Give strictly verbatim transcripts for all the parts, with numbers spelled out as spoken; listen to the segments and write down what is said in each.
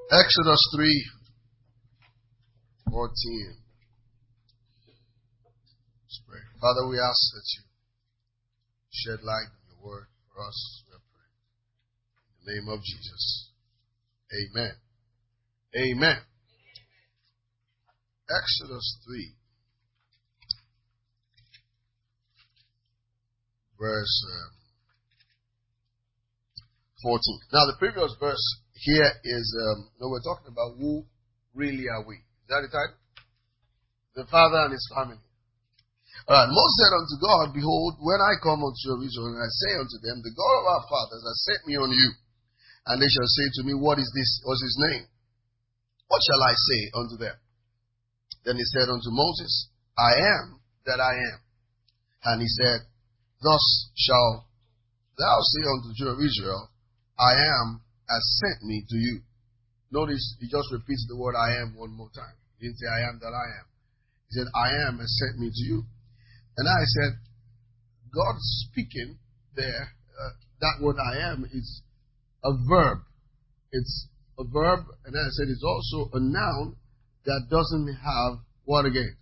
Exodus three fourteen. Let's pray. Father, we ask that you shed light on your word for us. We pray. In the name of Jesus. Amen. Amen. Exodus three, verse uh, fourteen. Now, the previous verse here is, um, no, we're talking about who really are we. Is that the title? The Father and his family. All right. Moses said unto God, behold, when I come unto Israel, and I say unto them, the God of our fathers has sent me on you. And they shall say to me, what is this? What's his name? What shall I say unto them? Then he said unto Moses, I am that I am. And he said, thus shall thou say unto the children of Israel, I am has sent me to you. Notice he just repeats the word I am one more time. He didn't say I am that I am. He said, I am has sent me to you. And I said, God speaking there, uh, that word I am is a verb. It's a verb, and I said it's also a noun that doesn't have what again?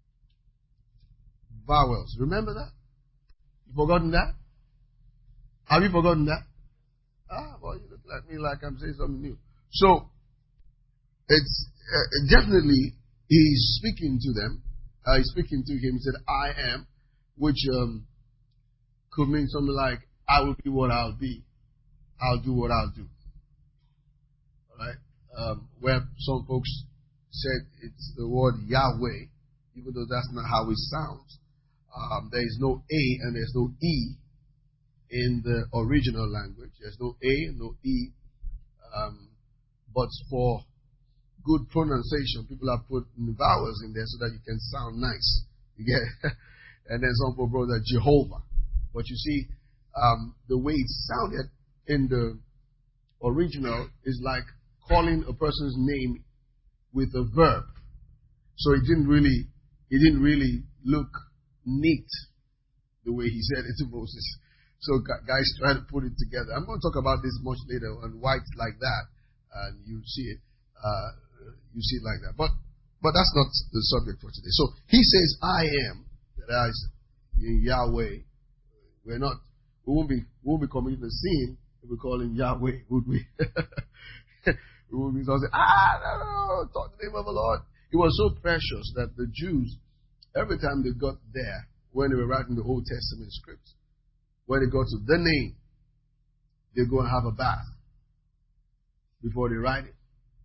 Vowels. Remember that? You forgotten that? Have you forgotten that? Ah, well, you look like me like I'm saying something new. So, it's uh, definitely, he's speaking to them. Uh, he's speaking to him. He said, I am, which um, could mean something like, I will be what I'll be. I'll do what I'll do. All right? Um, where some folks said it's the word Yahweh, even though that's not how it sounds. Um, there is no A and there's no E in the original language. There's no A, no E. Um, but for good pronunciation, people have put vowels in there so that you can sound nice. You get? And then some people brought that Jehovah. But you see, um, the way it sounded in the original is like calling a person's name with a verb. So it didn't really, it didn't really look neat the way he said it to Moses. So guys try to put it together. I'm going to talk about this much later on why it's like that, and you see it, uh, you see it like that. But but that's not the subject for today. So he says, "I am that I in Yahweh." We're not. We won't be. We won't be committing a sin if we call him Yahweh, would we? We would be saying, "Ah, no, no, talk the name of the Lord." It was so precious that the Jews, every time they got there, when they were writing the Old Testament scripts, when they got to the name, they go and have a bath before they write it.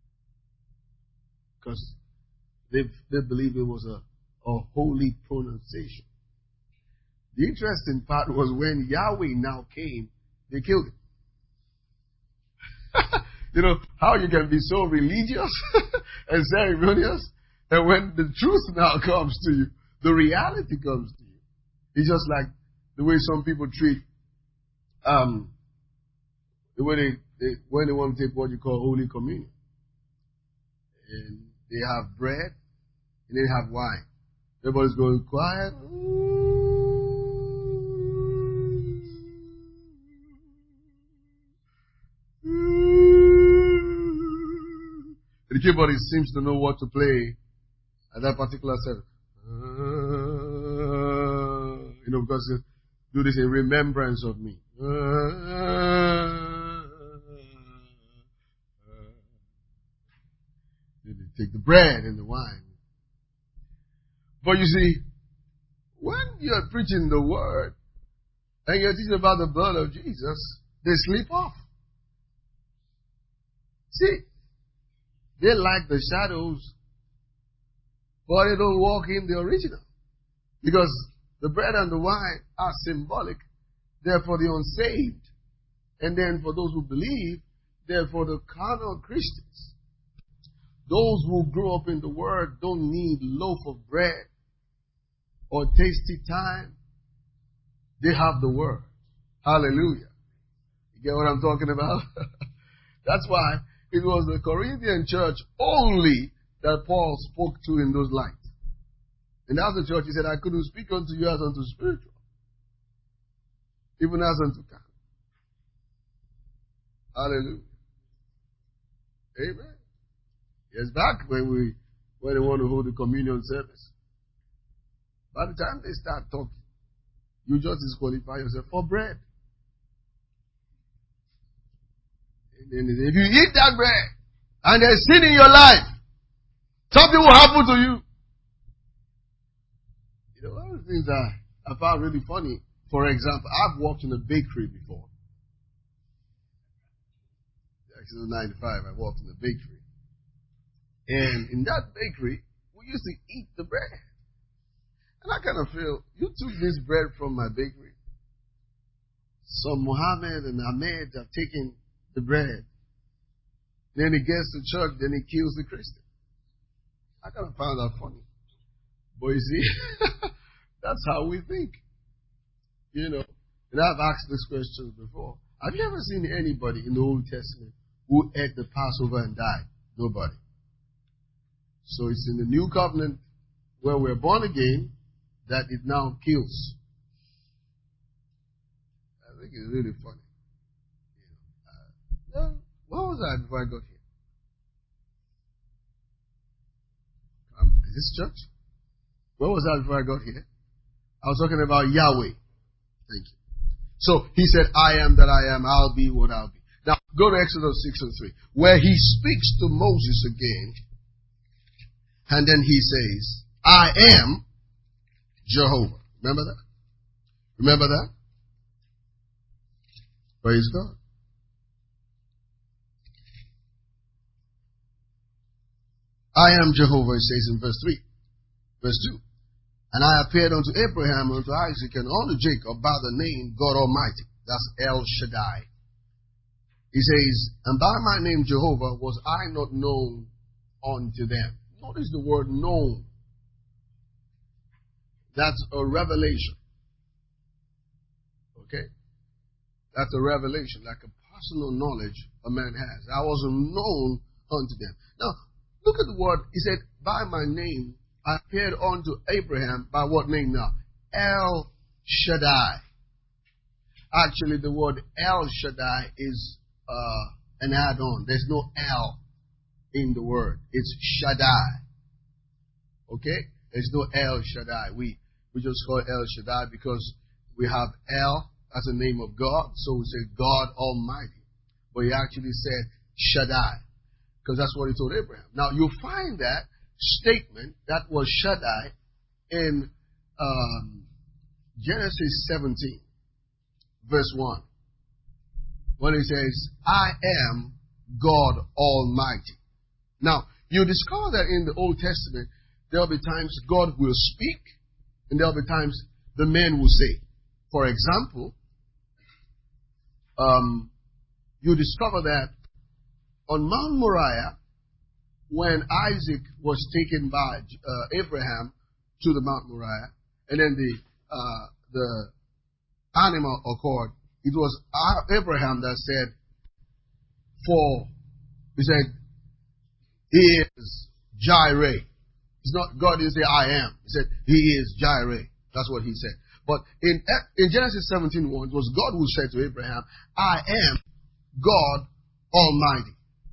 Because they, they believe it was a, a holy pronunciation. The interesting part was when Yahweh now came, they killed him. You know, how you can be so religious and ceremonious, and when the truth now comes to you, the reality comes to you. It's just like the way some people treat, um, the way they, they when they want to take what you call Holy Communion. And they have bread, and they have wine. Everybody's going quiet. The keyboard seems to know what to play at that particular service. You know, because they do this in remembrance of me. They take the bread and the wine. But you see, when you're preaching the word and you're teaching about the blood of Jesus, they sleep off. See, they like the shadows, but they don't walk in the original. Because the bread and the wine are symbolic. They're for the unsaved. And then for those who believe, they're for the carnal Christians. Those who grow up in the Word don't need loaf of bread or tasty time. They have the Word. Hallelujah. You get what I'm talking about? That's why it was the Corinthian church only that Paul spoke to in those lines. And as the church, he said, I couldn't speak unto you as unto spiritual, even as unto carnal. Hallelujah. Amen. Yes, back when we when they want to hold the communion service. By the time they start talking, you just disqualify yourself for bread. And then if you eat that bread and there's sin in your life, something will happen to you. You know, one of the things that I found really funny, for example, I've worked in a bakery before. Actually, in ninety-five, I worked in a bakery. And in that bakery, we used to eat the bread. And I kind of feel, you took this bread from my bakery. So Muhammad and Ahmed have taken the bread. Then he gets to church, then he kills the Christian. I kind of found that funny. But you see, that's how we think. You know, and I've asked this question before. Have you ever seen anybody in the Old Testament who ate the Passover and died? Nobody. So it's in the New Covenant where we're born again that it now kills. I think it's really funny. You know, uh, what was I before I got here? Um, is this church? What was that before I got here? I was talking about Yahweh. Thank you. So he said, I am that I am, I'll be what I'll be. Now, go to Exodus six and three, where he speaks to Moses again, and then he says, I am Jehovah. Remember that? Remember that? Praise God. I am Jehovah, it says in verse three. Verse two. And I appeared unto Abraham, unto Isaac, and unto Jacob by the name God Almighty. That's El Shaddai. He says, and by my name Jehovah was I not known unto them. Notice the word known. That's a revelation. Okay? That's a revelation, like a personal knowledge a man has. I wasn't known unto them. Now, look at the word. He said, by my name I appeared unto Abraham. By what name now? El Shaddai. Actually, the word El Shaddai is uh, an add-on. There's no El in the word. It's Shaddai. Okay? There's no El Shaddai. We we just call it El Shaddai because we have El as a name of God. So we say God Almighty. But he actually said Shaddai because that's what he told Abraham. Now, you'll find that statement, that was Shaddai, in um, Genesis seventeen, verse one. When it says, I am God Almighty. Now, you discover that in the Old Testament, there will be times God will speak, and there will be times the men will say. For example, um, you discover that on Mount Moriah, when Isaac was taken by uh, Abraham to the Mount Moriah, and then the uh, the animal occurred, it was Abraham that said, for, he said, he is Jireh. It's not, God didn't say I am. He said, he is Jireh. That's what he said. But in, in Genesis seventeen one, it was God who said to Abraham, I am God Almighty.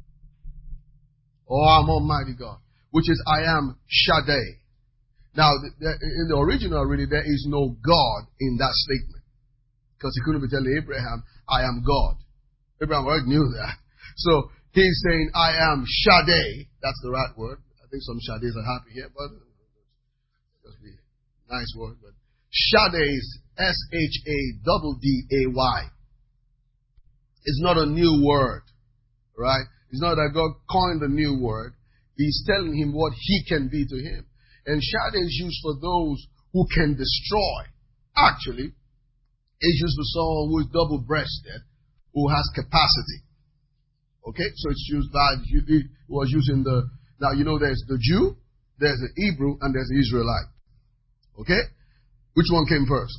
Or I'm Almighty God. Which is, I am Shaddai. Now, in the original, really, there is no God in that statement. Because he couldn't be telling Abraham, I am God. Abraham already knew that. So, he's saying, I am Shaddai. That's the right word. I think some Shaddais are happy here, but just be a nice word. But Shaddai is S H A D D A Y. It's not a new word. Right? It's not that God coined a new word. He's telling him what he can be to him. And Shaddai is used for those who can destroy. Actually, it's used for someone who is double-breasted, who has capacity. Okay? So it's used by, it was used in the, now you know there's the Jew, there's the Hebrew, and there's the Israelite. Okay? Which one came first?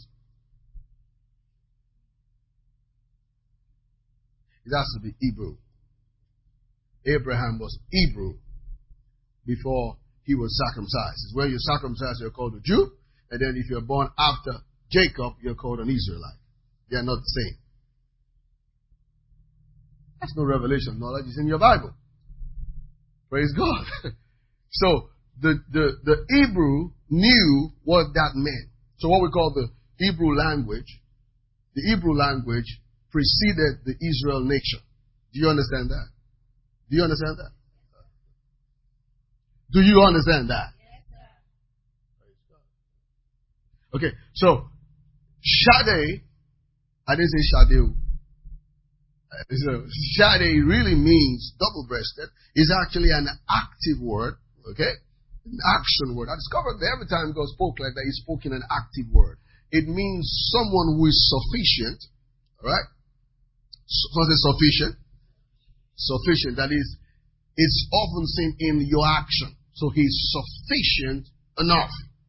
It has to be Hebrew. Abraham was Hebrew before he was circumcised. When you're circumcised, you're called a Jew. And then if you're born after Jacob, you're called an Israelite. They are not the same. That's no revelation knowledge. It's in your Bible. Praise God. So the, the, the Hebrew knew what that meant. So what we call the Hebrew language, the Hebrew language preceded the Israel nation. Do you understand that? Do you understand that? Do you understand that? Okay, so Shade, I didn't say Shade. So Shade really means double-breasted. It's actually an active word, okay? An action word. I discovered that every time God spoke like that, He spoke in an active word. It means someone who is sufficient, alright? Was it sufficient? Sufficient. That is, it's often seen in your action. So He's sufficient enough.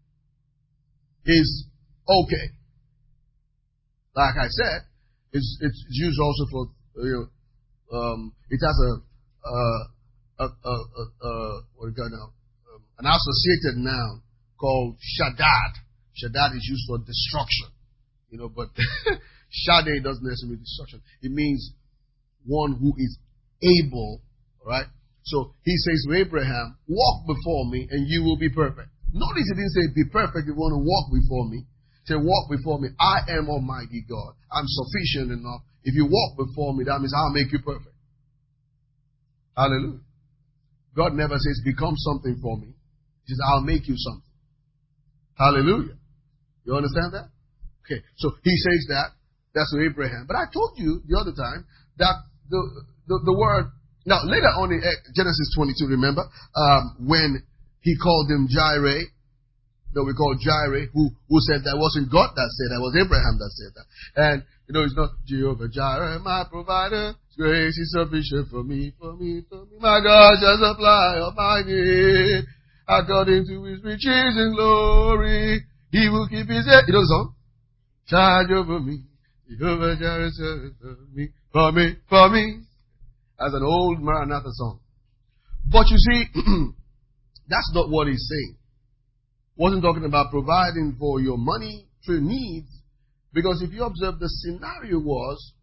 He's okay. Like I said, it's, it's used also for, you know, um, it has a, uh, a, a, a, a what do you call it now? Um, an associated noun called Shaddad. Shaddad is used for destruction, you know, but Shaddai doesn't necessarily mean destruction. It means one who is able, right? So He says to Abraham, walk before me and you will be perfect. Notice He didn't say be perfect if you want to walk before me. He said walk before me. I am Almighty God. I'm sufficient enough. If you walk before me, that means I'll make you perfect. Hallelujah. God never says become something for me. He says I'll make you something. Hallelujah. You understand that? Okay. So He says that. That's to Abraham. But I told you the other time that the, the, the word, now later on in Genesis twenty-two, remember, um, when He called him Jireh, that we call Jireh, who, who said that wasn't God that said that, was Abraham that said that. And, you know, it's not Jehovah Jireh, my provider, His grace is sufficient for me, for me, for me. My God shall supply all my need, according to His riches in glory. He will keep His head. You know the song? Charge over me. Jehovah Jireh, for me, for me, for me. As an old Maranatha song. But you see, that's not what He's saying. Wasn't talking about providing for your money, for needs. Because if you observe, the scenario was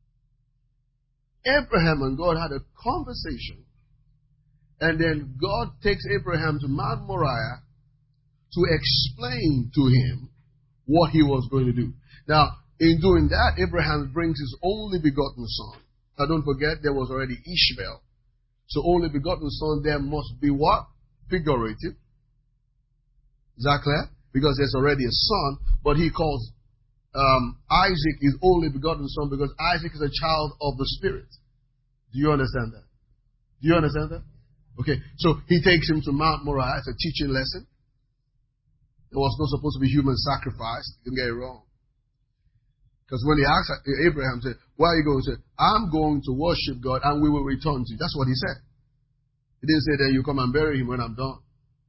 Abraham and God had a conversation. And then God takes Abraham to Mount Moriah to explain to him what He was going to do. Now, in doing that, Abraham brings his only begotten son. Now don't forget, there was already Ishmael. So only begotten son, there must be what? Figurative. Is that clear? Because there's already a son, but He calls um, Isaac his only begotten son because Isaac is a child of the Spirit. Do you understand that? Do you understand that? Okay, so He takes him to Mount Moriah. It's a teaching lesson. There was not supposed to be human sacrifice. You can get it wrong. Because when He asked Abraham, said, where are you going? He said, I'm going to worship God and we will return to you. That's what he said. He didn't say, then you come and bury him when I'm done.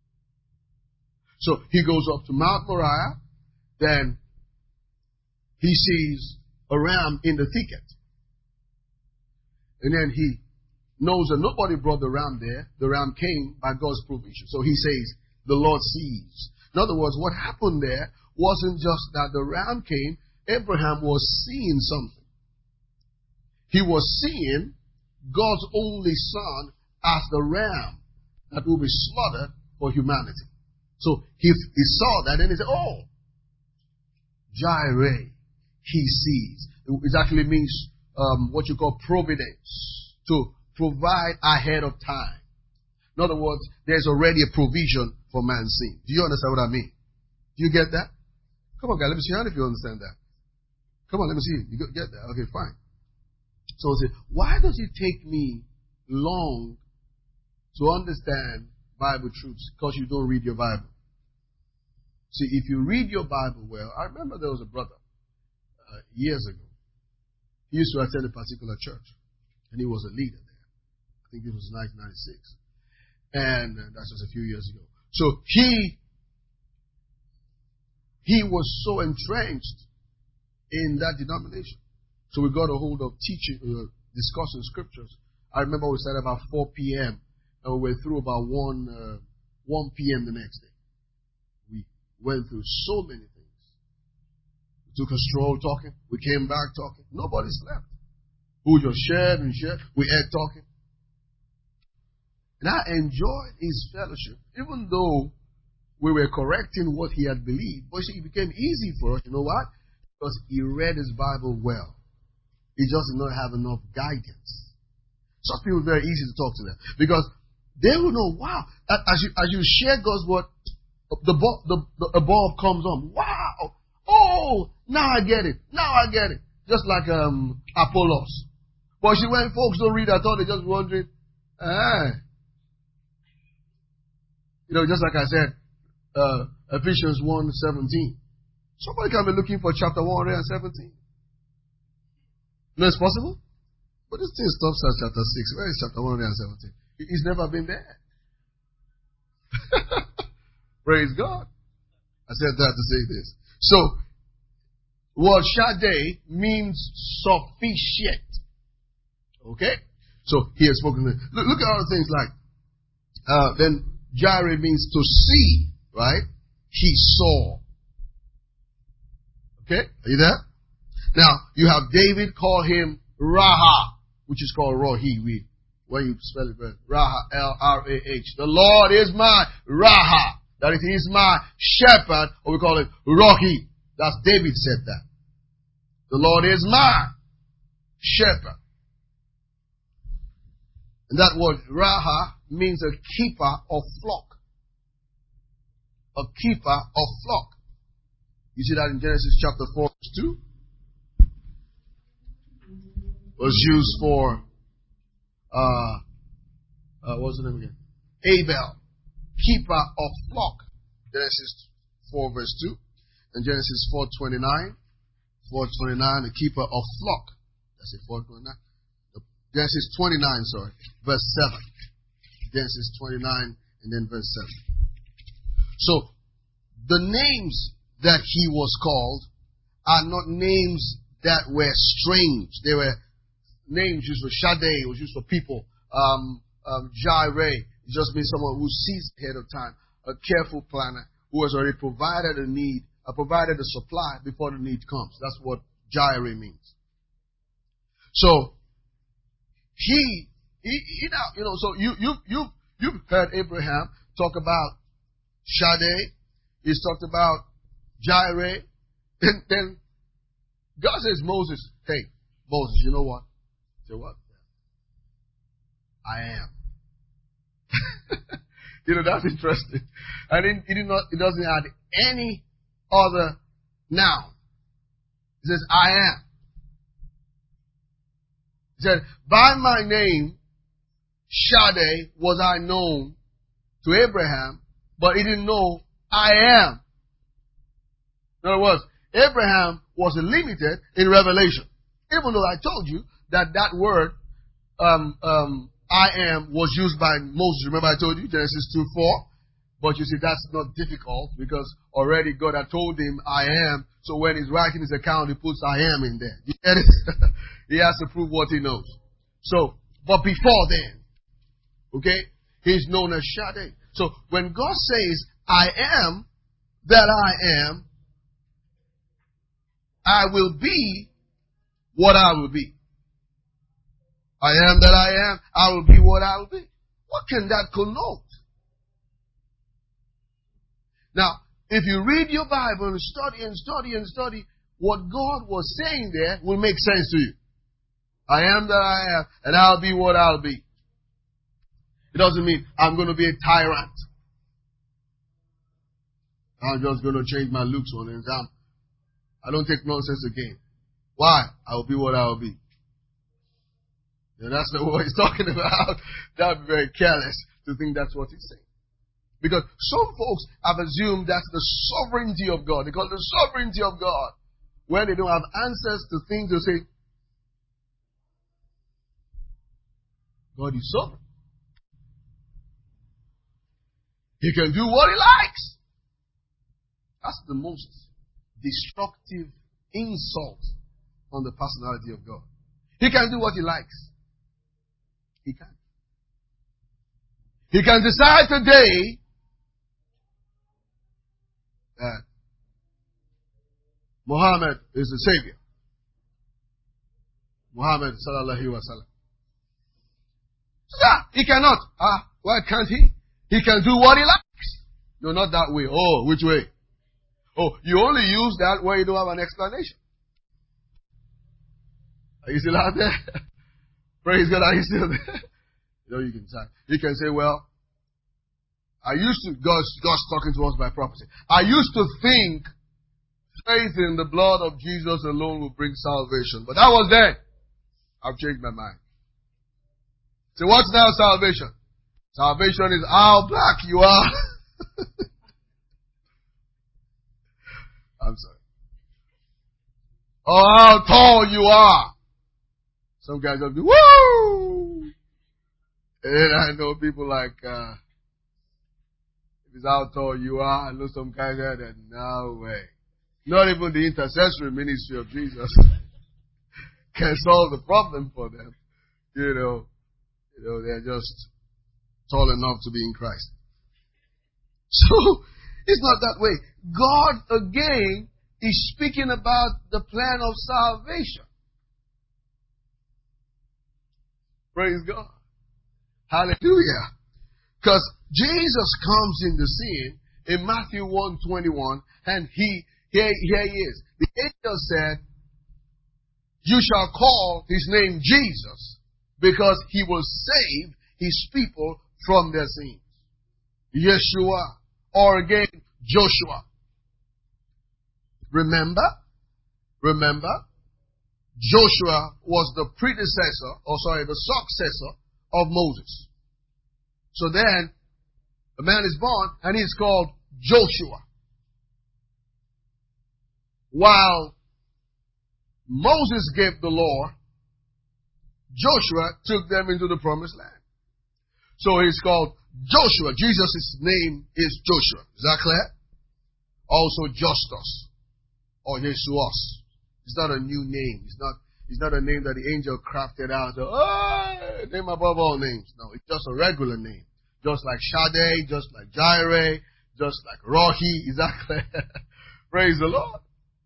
So he goes up to Mount Moriah. Then he sees a ram in the thicket. And then he knows that nobody brought the ram there. The ram came by God's provision. So he says, the Lord sees. In other words, what happened there wasn't just that the ram came. Abraham was seeing something. He was seeing God's only son as the ram that will be slaughtered for humanity. So he, he saw that and he said, oh, Jireh, He sees. It actually means um, what you call providence, to provide ahead of time. In other words, there's already a provision for man's sin. Do you understand what I mean? Do you get that? Come on, guys, let me see how if you understand that. Come on, let me see. You get that? Okay, fine. So I say, why does it take me long to understand Bible truths? Because you don't read your Bible. See, if you read your Bible well, I remember there was a brother uh, years ago. He used to attend a particular church, and he was a leader there. I think it was nineteen ninety-six. And uh, that's just a few years ago. So he, he was so entrenched in that denomination. So we got a hold of teaching, uh, discussing scriptures. I remember we started about four p.m. and we were through about one, uh, one p.m. the next day. We went through so many things. We took a stroll talking. We came back talking. Nobody slept. We just shared and shared. We ate talking. And I enjoyed his fellowship, even though we were correcting what he had believed. But see, it became easy for us. You know what? Because he read his Bible well. He just did not have enough guidance. Such people are very easy to talk to them. Because they will know, wow, as you, as you share God's word, the, bulb, the, the, the bulb comes on. Wow! Oh, now I get it. Now I get it. Just like um, Apollos. But see, when folks don't read at all, they're just wondering, ah. You know, just like I said, uh, Ephesians one seventeen. Somebody can be looking for chapter one seventeen. No, it's possible? But this thing stops at chapter six. Where is chapter one seventeen? It's never been there. Praise God. I said that to say this. So, word Shaddai means sufficient. Okay? So, he has spoken. Look, look at other things like, uh, then Jireh means to see, right? He saw. Okay? Are you there? Now, you have David call him Raha, which is called Rohi. We, when you spell it, Raha, L R A H. The Lord is my Raha. That is, he is my shepherd, or we call it Rohi. That's David said that. The Lord is my shepherd. And that word Raha means a keeper of flock. A keeper of flock. You see that in Genesis chapter four, verse two? Was used for, uh, uh, what's the name again? Abel. Keeper of flock. Genesis four, verse two. And Genesis four twenty-nine. four twenty-nine, the keeper of flock. That's it, four twenty-nine. Genesis twenty-nine, sorry, verse seven. Genesis twenty-nine and then verse seven. So, the names that he was called are not names that were strange. They were names used for Shaddai, it was used for people. Um, um, Jireh, it just means someone who sees ahead of time. A careful planner who has already provided a need, uh, provided a supply before the need comes. That's what Jireh means. So, he, he, he now, you know, so you, you, you, you've heard Abraham talk about Shaddai. He's talked about Jireh. And then God says, Moses, hey, Moses, you know what? Say what? I am. You know, that's interesting. And it, it, did not, it doesn't add any other noun. It says, I am. He said, by my name, Shaddai, was I known to Abraham, but he didn't know I am. In other words, Abraham was limited in revelation. Even though I told you that that word, um, um, I am, was used by Moses. Remember I told you, Genesis two four? But you see, that's not difficult because already God had told him, I am. So when he's writing his account, he puts I am in there. You get it? He has to prove what he knows. So, but before then, okay, he's known as Shaddai. So when God says, I am that I am, I will be what I will be. I am that I am, I will be what I will be. What can that connote? Now, if you read your Bible and study and study and study, what God was saying there will make sense to you. I am that I am, and I'll be what I'll be. It doesn't mean I'm going to be a tyrant. I'm just going to change my looks on it. I'm, I don't take nonsense again. Why? I will be what I will be. And that's not what he's talking about. That would be very careless to think that's what he's saying. Because some folks have assumed that's the sovereignty of God. They call it the sovereignty of God. When they don't have answers to things, they say, God is sovereign. He can do what he likes. That's the most destructive insult on the personality of God. He can do what he likes. He can. He can decide today that Muhammad is the Savior. Muhammad sallallahu alaihi wasallam. Yeah, he cannot. Ah, why can't he? He can do what he likes. No, not that way. Oh, which way? Oh, you only use that where you don't have an explanation. Are you still out there? Praise God, are you still there? You know, you can say, you can say, well, I used to, God's, God's talking to us by prophecy. I used to think faith in the blood of Jesus alone will bring salvation. But that was then. I've changed my mind. So what's now salvation? Salvation is how black you are. I'm sorry. Or how tall you are. Some guys will be, woo! And I know people like, uh, if it's how tall you are, I know some guys there that, no way. Not even the intercessory ministry of Jesus can solve the problem for them. You know, you know, they're just tall enough to be in Christ. So, it's not that way. God, again, is speaking about the plan of salvation. Praise God. Hallelujah. Because Jesus comes in the scene in Matthew one twenty-one, and he, here, here he is. The angel said, you shall call his name Jesus, because he will save his people from their sins. Yeshua, or again, Joshua. Remember? Remember? Joshua was the predecessor, or sorry, the successor of Moses. So then, a man is born, and he's called Joshua. While Moses gave the law, Joshua took them into the promised land. So he's called Joshua. Jesus' name is Joshua. Is that clear? Also Justus, or Jesus. It's not a new name. It's not, it's not a name that the angel crafted out. Oh, name above all names. No, it's just a regular name. Just like Shaddai, just like Jireh, just like Rohi. Is that clear? Praise the Lord.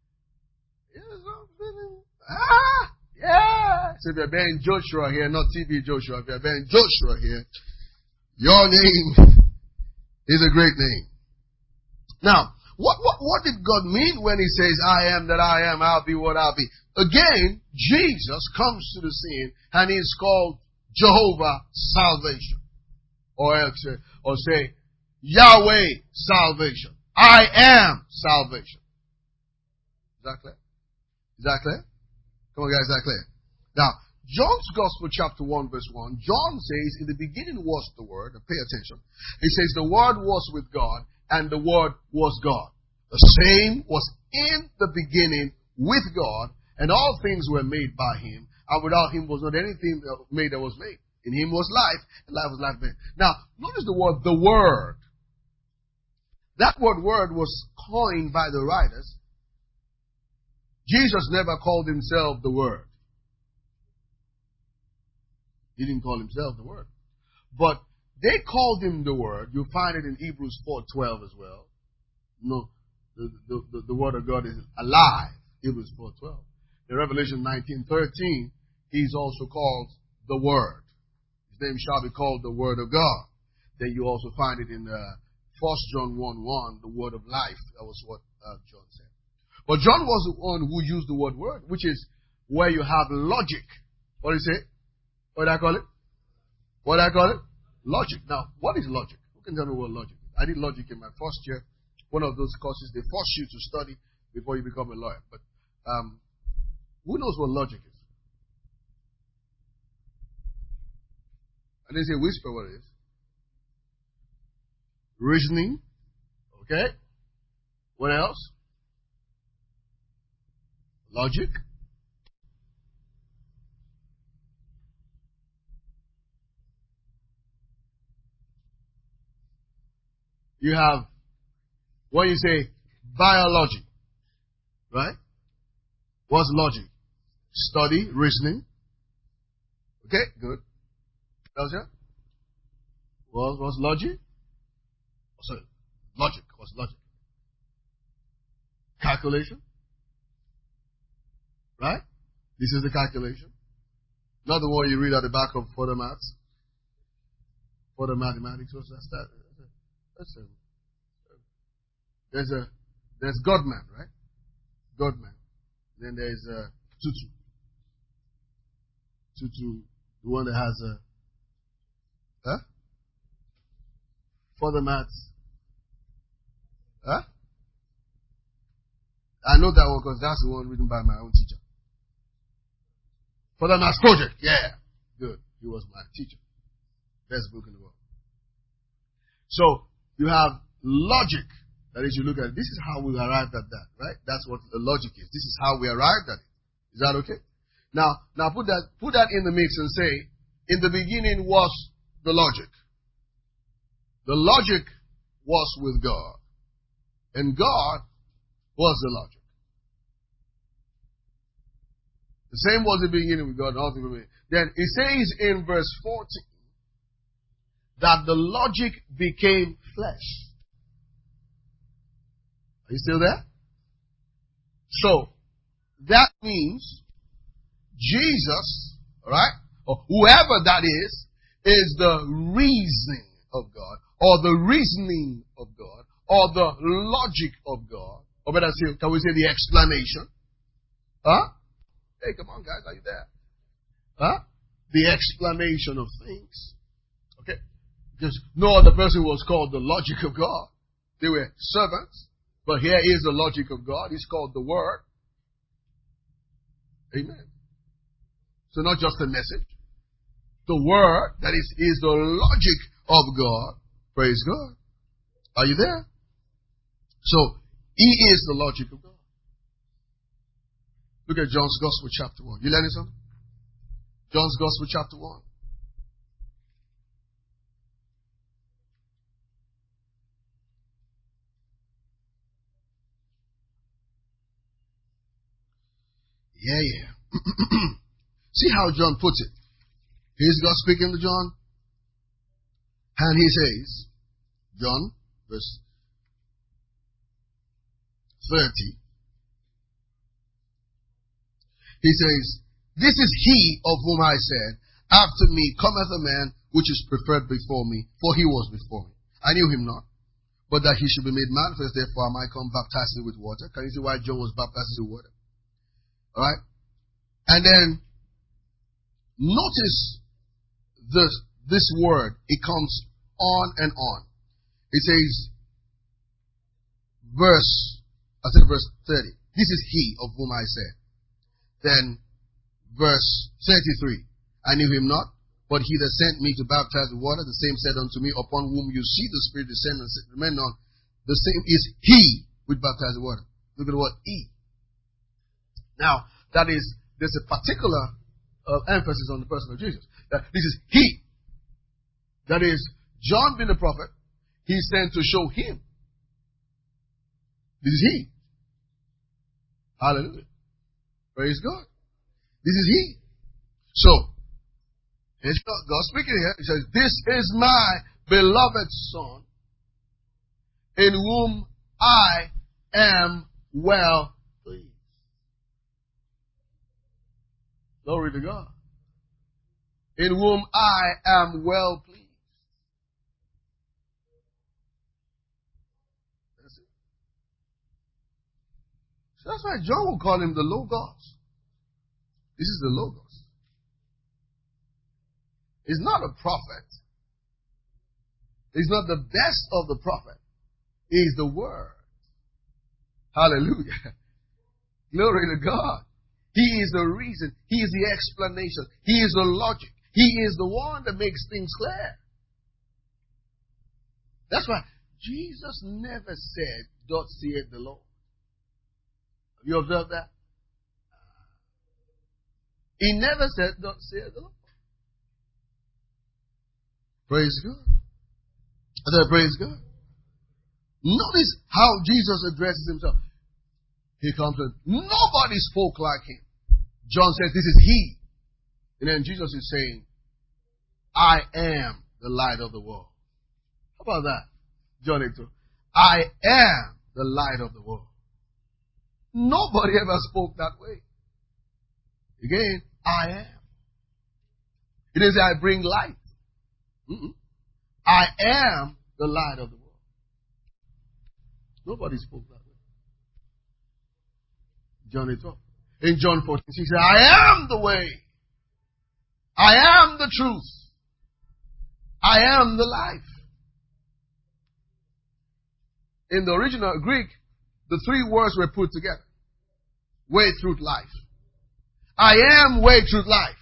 Ah, yeah. So if you're bearing Joshua here, not T V Joshua, if you're bearing Joshua here, your name is a great name. Now, what, what, what did God mean when he says, I am that I am, I'll be what I'll be? Again, Jesus comes to the scene and he is called Jehovah Salvation. Or else, or say, Yahweh Salvation. I am salvation. Is that clear? Is that clear? Come on guys, is that clear? Now, John's Gospel chapter one verse one, John says, in the beginning was the Word, and pay attention. He says, the Word was with God, and the Word was God. The same was in the beginning with God, and all things were made by Him, and without Him was not anything made that was made. In Him was life, and life was life made. Now, notice the word, the Word. That word, word, was coined by the writers. Jesus never called Himself the Word. He didn't call Himself the Word. But they called Him the Word. You'll find it in Hebrews four twelve as well. No, the, the, the, the Word of God is alive. Hebrews four twelve. In Revelation nineteen thirteen, He's also called the Word. His name shall be called the Word of God. Then you also find it in uh, First John one one, the Word of life. That was what uh, John said. But John was the one who used the word word, which is where you have logic. What do you say? What do I call it? What do I call it? Logic. Now, what is logic? Who can tell me what logic is? I did logic in my first year. One of those courses they force you to study before you become a lawyer. But um, who knows what logic is? I didn't say whisper what it is. Reasoning. Okay. What else? Logic. You have, when you say biology, right? What's logic? Study, reasoning. Okay, good. Else, yeah? What, what's logic? Oh, sorry, logic. What's logic? Calculation. Right? This is the calculation. Not the one you read at the back of photo maths. For the mathematics, what's that? Start? That's a, there's a there's Godman, right? Godman. Then there's uh, Tutu. Tutu, the one that has a huh? For the maths. Huh? I know that one because that's the one written by my own teacher. For the maths project, yeah. Good. He was my teacher. Best book in the world. So, you have logic. That is, you look at it. This is how we arrived at that, right? That's what the logic is. This is how we arrived at it. Is that okay? Now, now put that, put that in the mix and say, in the beginning was the logic. The logic was with God. And God was the logic. The same was the beginning with God and all things with me. Then it says in verse fourteen that the logic became flesh. Are you still there? So, that means Jesus, right, or whoever that is, is the reasoning of God, or the reasoning of God, or the logic of God, or better still, can we say the explanation? Huh? Hey, come on, guys, are you there? Huh? The explanation of things. Okay? Because no other person was called the logic of God. They were servants. But here is the logic of God. It's called the Word. Amen. So not just a message. The Word, that is, is the logic of God. Praise God. Are you there? So, He is the logic of God. Look at John's Gospel chapter one. You learning something? John's Gospel chapter one. Yeah, yeah. See how John puts it. Here's God speaking to John. And he says, John, verse thirty. He says, this is he of whom I said, after me cometh a man which is preferred before me, for he was before me. I knew him not, but that he should be made manifest, therefore I might come baptizing with water. Can you see why John was baptized with water? Alright? And then, notice this, this word. It comes on and on. It says, verse, I said verse thirty. This is he of whom I said. Then, verse thirty-three. I knew him not, but he that sent me to baptize with water, the same said unto me, upon whom you see the Spirit descend and remain on, the same is he which baptizes with water. Look at the word he. Now, that is, there's a particular uh, emphasis on the person of Jesus. That this is he. That is, John being the prophet, he's sent to show him. This is he. Hallelujah. Praise God. This is he. So, here's God, God speaking here. He says, this is my beloved Son, in whom I am well pleased. Glory to God. In whom I am well pleased. That's it. So that's why John will call him the Logos. This is the Logos. He's not a prophet. He's not the best of the prophet. He's the Word. Hallelujah. Glory to God. He is the reason. He is the explanation. He is the logic. He is the one that makes things clear. That's why Jesus never said, thus saith the Lord. Have you observed that? He never said, thus saith the Lord. Praise God. I said, praise God. Notice how Jesus addresses himself. He comes and nobody spoke like him. John says, this is he. And then Jesus is saying, I am the light of the world. How about that? John eight two. I am the light of the world. Nobody ever spoke that way. Again, I am. He didn't say I bring light. Mm-mm. I am the light of the world. Nobody spoke that way. John eight twelve. In John fourteen, he said, I am the way. I am the truth. I am the life. In the original Greek, the three words were put together. Way, truth, life. I am way, truth, life.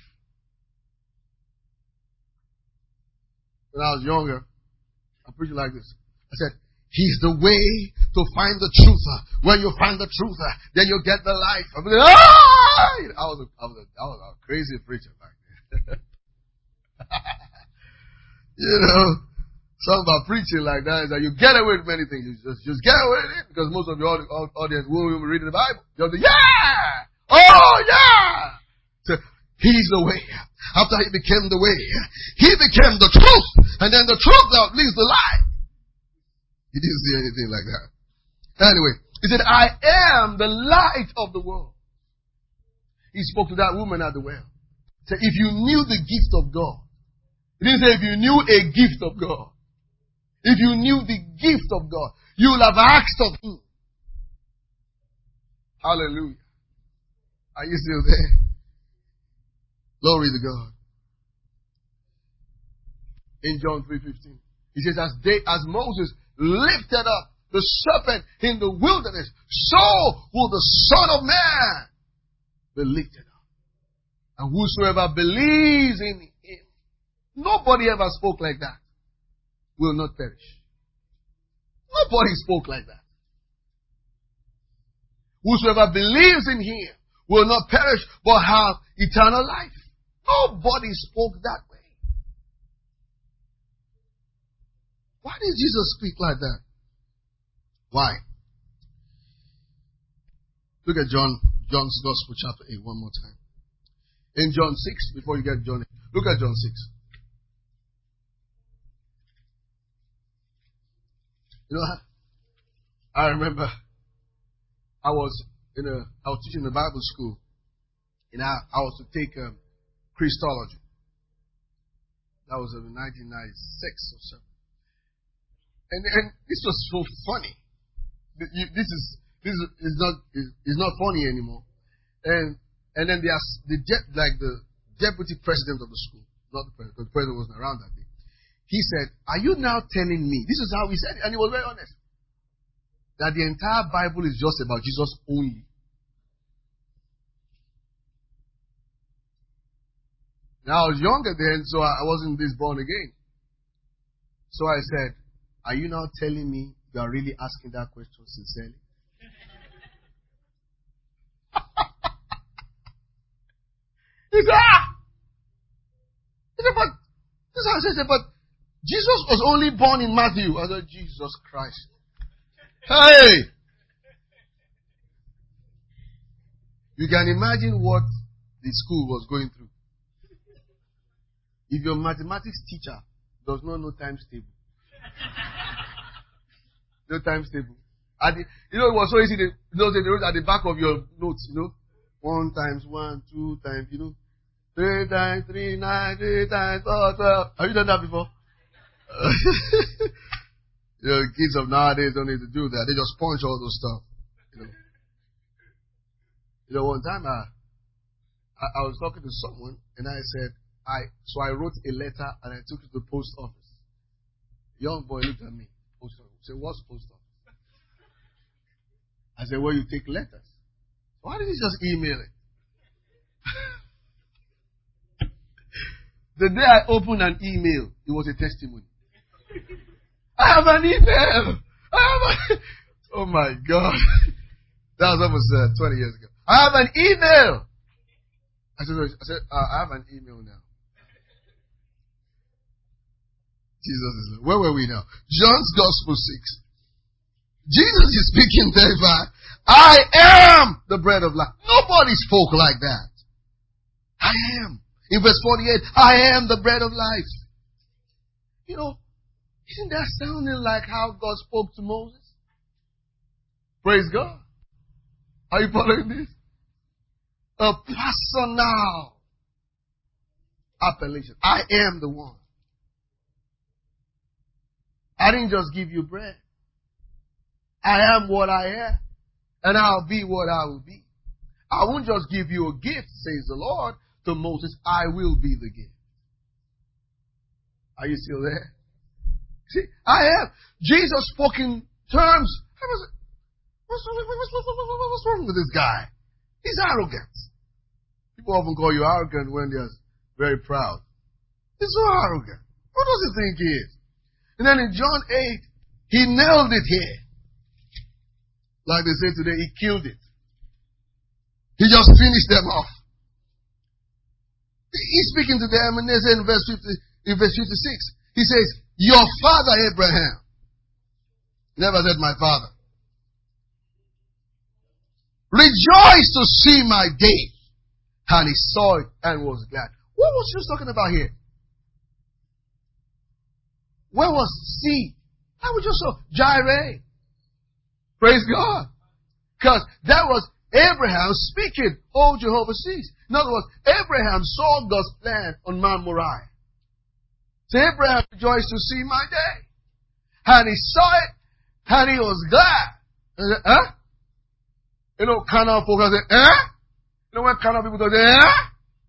When I was younger, I preached like this. I said, He's the way to find the truth. When you find the truth, then you get the life. I was like, ah! I was a, I was a, I was a crazy preacher back then. You know, something about preaching like that is that you get away with many things. You just, just get away with it because most of your audience won't even read the Bible. You'll be, yeah! Oh, yeah! So, He's the way. After He became the way, He became the truth. And then the truth outlives the lie. He didn't see anything like that. Anyway, He said, I am the light of the world. He spoke to that woman at the well. He said, if you knew the gift of God. He didn't say if you knew a gift of God. If you knew the gift of God, you will have asked of Him. Hallelujah. Are you still there? Glory to God. In John three fifteen, He says, as they, as Moses lifted up the serpent in the wilderness, so will the Son of Man be lifted up. And whosoever believes in Him, nobody ever spoke like that, will not perish. Nobody spoke like that. Whosoever believes in Him will not perish, but have eternal life. Nobody spoke that way. Why did Jesus speak like that? Why? Look at John, John's Gospel, chapter eight, one more time. In John six, before you get John eight, look at John six. You know, I remember I was in a, I was teaching in a Bible school, and I, I was to take um, Christology. That was in nineteen ninety-six or so. And, and this was so funny. This is this is, is not is, is not funny anymore. And and then there's the like the deputy president of the school, not the president, because the president wasn't around that day. He said, "Are you now telling me?" This is how he said it, and he was very honest. That the entire Bible is just about Jesus only. Now I was younger then, so I wasn't this born again. So I said, are you now telling me you are really asking that question sincerely? He said, ah! He said, but, this is said, but Jesus was only born in Matthew. I said, Jesus Christ. Hey! You can imagine what the school was going through. If your mathematics teacher does not know times table. No times table. At the, you know, it was so easy. They, those they wrote at the back of your notes, you know. One times one, two times, you know. Three times three, nine, three times four, twelve. Have you done that before? You know, kids of nowadays don't need to do that. They just punch all those stuff. You know. You know, one time I, I, I was talking to someone and I said, I, so I wrote a letter and I took it to the post office. Young boy looked at me. Post office. I said, what's post office? I said, well, you take letters. Why didn't you just email it? The day I opened an email, it was a testimony. I have an email. I have a... Oh my God. That was almost uh, twenty years ago. I have an email. I said, I said, uh, I have an email now. Jesus is, where were we now? John's Gospel six. Jesus is speaking there. I am the bread of life. Nobody spoke like that. I am. In verse forty-eight, I am the bread of life. You know, isn't that sounding like how God spoke to Moses? Praise God. Are you following this? A personal appellation. I am the one. didn't just give you bread. I am what I am, and I'll be what I will be. I won't just give you a gift, says the Lord to Moses. I will be the gift. Are you still there? See, I am. Jesus spoke in terms. What's, what's, what's wrong with this guy? He's arrogant. People often call you arrogant when they're very proud. He's so arrogant. What does he think he is? And then in John eight, he nailed it here. Like they say today, he killed it. He just finished them off. He's speaking to them, and they say in verse fifty, in verse fifty-six, he says, your father Abraham. Never said my father. Rejoice to see my day. And he saw it and was glad. What was Jesus talking about here? Where was see? I was just saw Jireh. Praise God. Because that was Abraham speaking. Oh, Jehovah sees. In other words, Abraham saw God's plan on Mount Moriah. So Abraham rejoiced to see my day. And he saw it, and he was glad. And he said, huh? You know, kind of folks say, eh? You know when kind of people go, eh?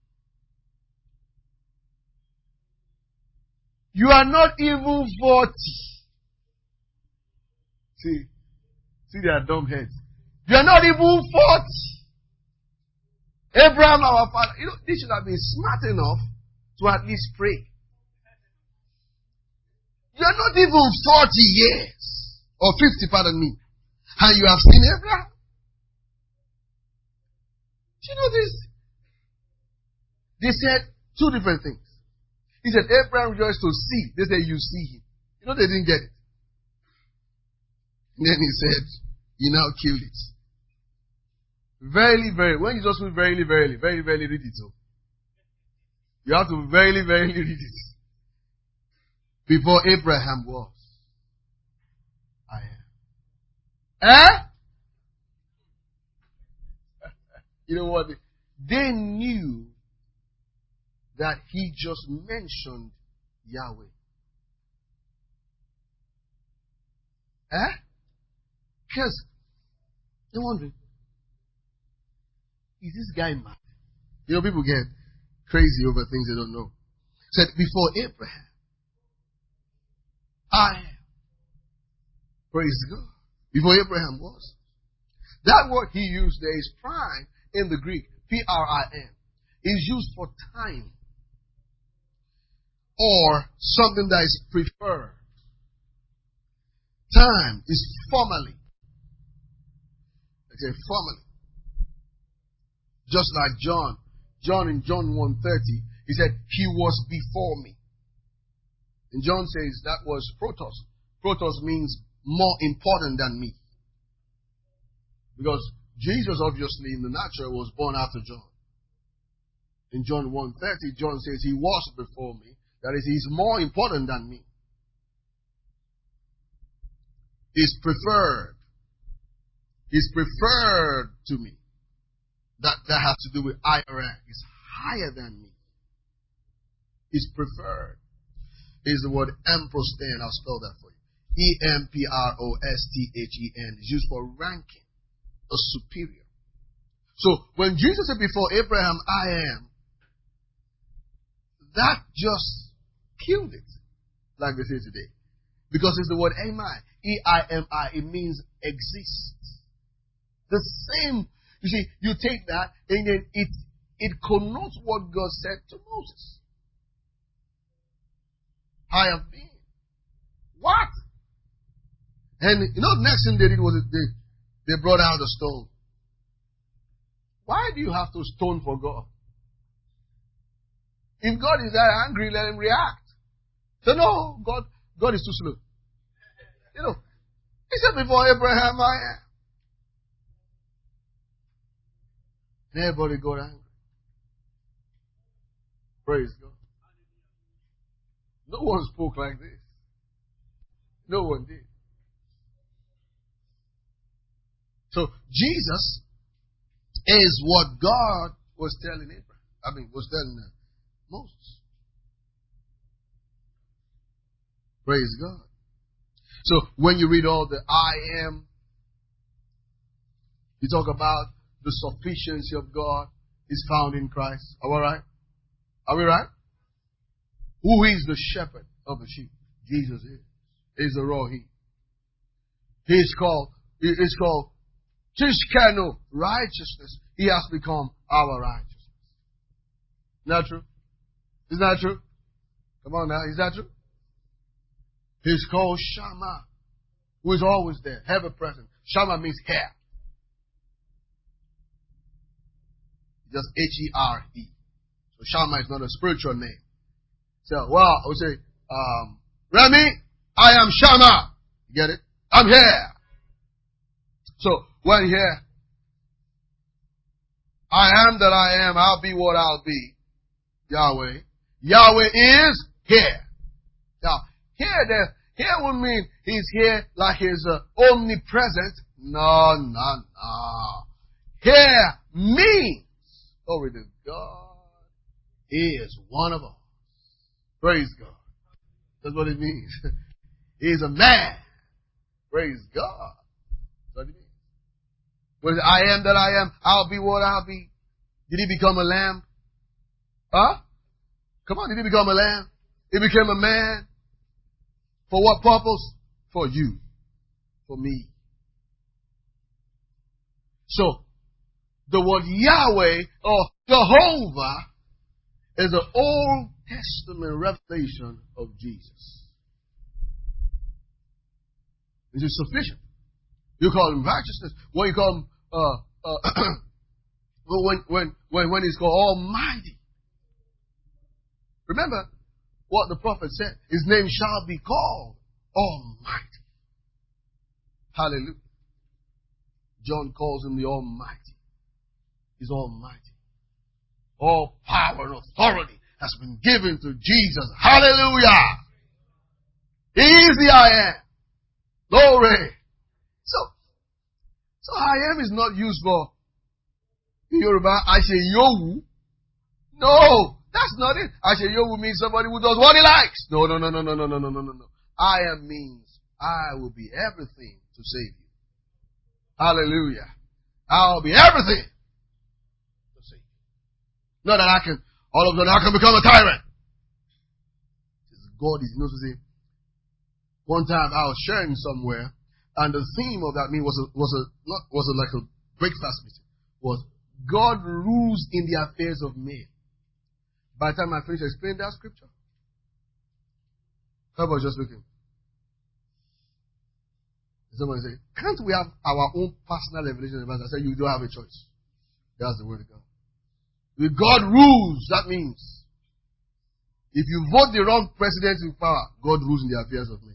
You are not even forty. See, see their dumb heads. You are not even forty. Abraham, our father, you know, they should have been smart enough to at least pray. You are not even forty years, or fifty, pardon me, and you have seen Abraham. Do you know this? They said two different things. He said, Abraham rejoiced to see. They said, you see him. You know, they didn't get it. And then he said, you now killed it. Verily, verily. When you just read verily, verily, very, very read it. So you have to verily, verily read it. Before Abraham was, I am. Eh? You know what? They knew that he just mentioned Yahweh. Eh? Because they're wondering, is this guy mad? You know, people get crazy over things they don't know. Said, before Abraham, I am. Praise God. Before Abraham was. That word he used there is prime in the Greek. P R I M. Is used for time. Or something that is preferred. Time is formally. Okay, formally. Just like John. John in John one thirty, he said, he was before me. And John says that was protos. Protos means more important than me. Because Jesus, obviously, in the natural, was born after John. In John one thirty, John says he was before me. That is, he's more important than me. He's preferred. He's preferred to me. That, that has to do with higher. He's higher than me. He's preferred. Is the word emprosten. I'll spell that for you. E M P R O S T H E N. It's used for ranking. A superior. So, when Jesus said before Abraham, I am, that just killed it. Like they say today. Because it's the word Ami. E I M I. It means exist. The same. You see, you take that and then it, it connotes what God said to Moses. I have been. What? And you know, the next thing they did was they, they brought out a stone. Why do you have to stone for God? If God is that angry, let him react. So no, God, God is too slow. You know, he said before Abraham, I am. And everybody got angry. Praise God. No one spoke like this. No one did. So Jesus is what God was telling Abraham. I mean, was telling uh, Moses. Praise God. So when you read all the I am, you talk about the sufficiency of God is found in Christ. Are we right? Are we right? Who is the shepherd of the sheep? Jesus is. Is the raw he. He is called, he is called Tishkenu, righteousness. He has become our righteousness. Isn't that true? Isn't that true? Come on now, is that true? He's called Shammah, who is always there, ever present. Shammah means hair. Just H E R E. So Shammah is not a spiritual name. So, well, I would say, um, Remy, I am Shammah. You get it? I'm here. So, when here, I am that I am, I'll be what I'll be. Yahweh. Yahweh is here. Now, here, there, here would mean he's here like he's uh, omnipresent. No, no, no. Here means, glory to God, he is one of us. Praise God. That's what it means. He's a man. Praise God. That's what it means. When I am that I am, I'll be what I'll be. Did he become a lamb? Huh? Come on, did he become a lamb? He became a man. For what purpose? For you. For me. So, the word Yahweh or Jehovah is an Old Testament revelation of Jesus. This is sufficient. You call him righteousness. When you call him, uh, uh, when, when, when, when he's called Almighty. Remember what the prophet said. His name shall be called Almighty. Hallelujah. John calls him the Almighty. He's Almighty. All power and authority has been given to Jesus. Hallelujah. He is the I am. Glory. So, so I am is not used for in Yoruba. I say Yowu. No, that's not it. I say Yowu means somebody who does what he likes. No, no, no, no, no, no, no, no, no, no, no. I am means I will be everything to save you. Hallelujah. I'll be everything to save you. Not that I can, all of a sudden I can become a tyrant. God is, you know what I'm saying? One time I was sharing somewhere, and the theme of that meeting was a, was a, not, was a, like a breakfast meeting, was God rules in the affairs of men. By the time I finished explaining that scripture, how about just looking? Somebody say, can't we have our own personal revelation of the Bible? I said, you don't have a choice. That's the word of God. If God rules, that means if you vote the wrong president in power, God rules in the affairs of men.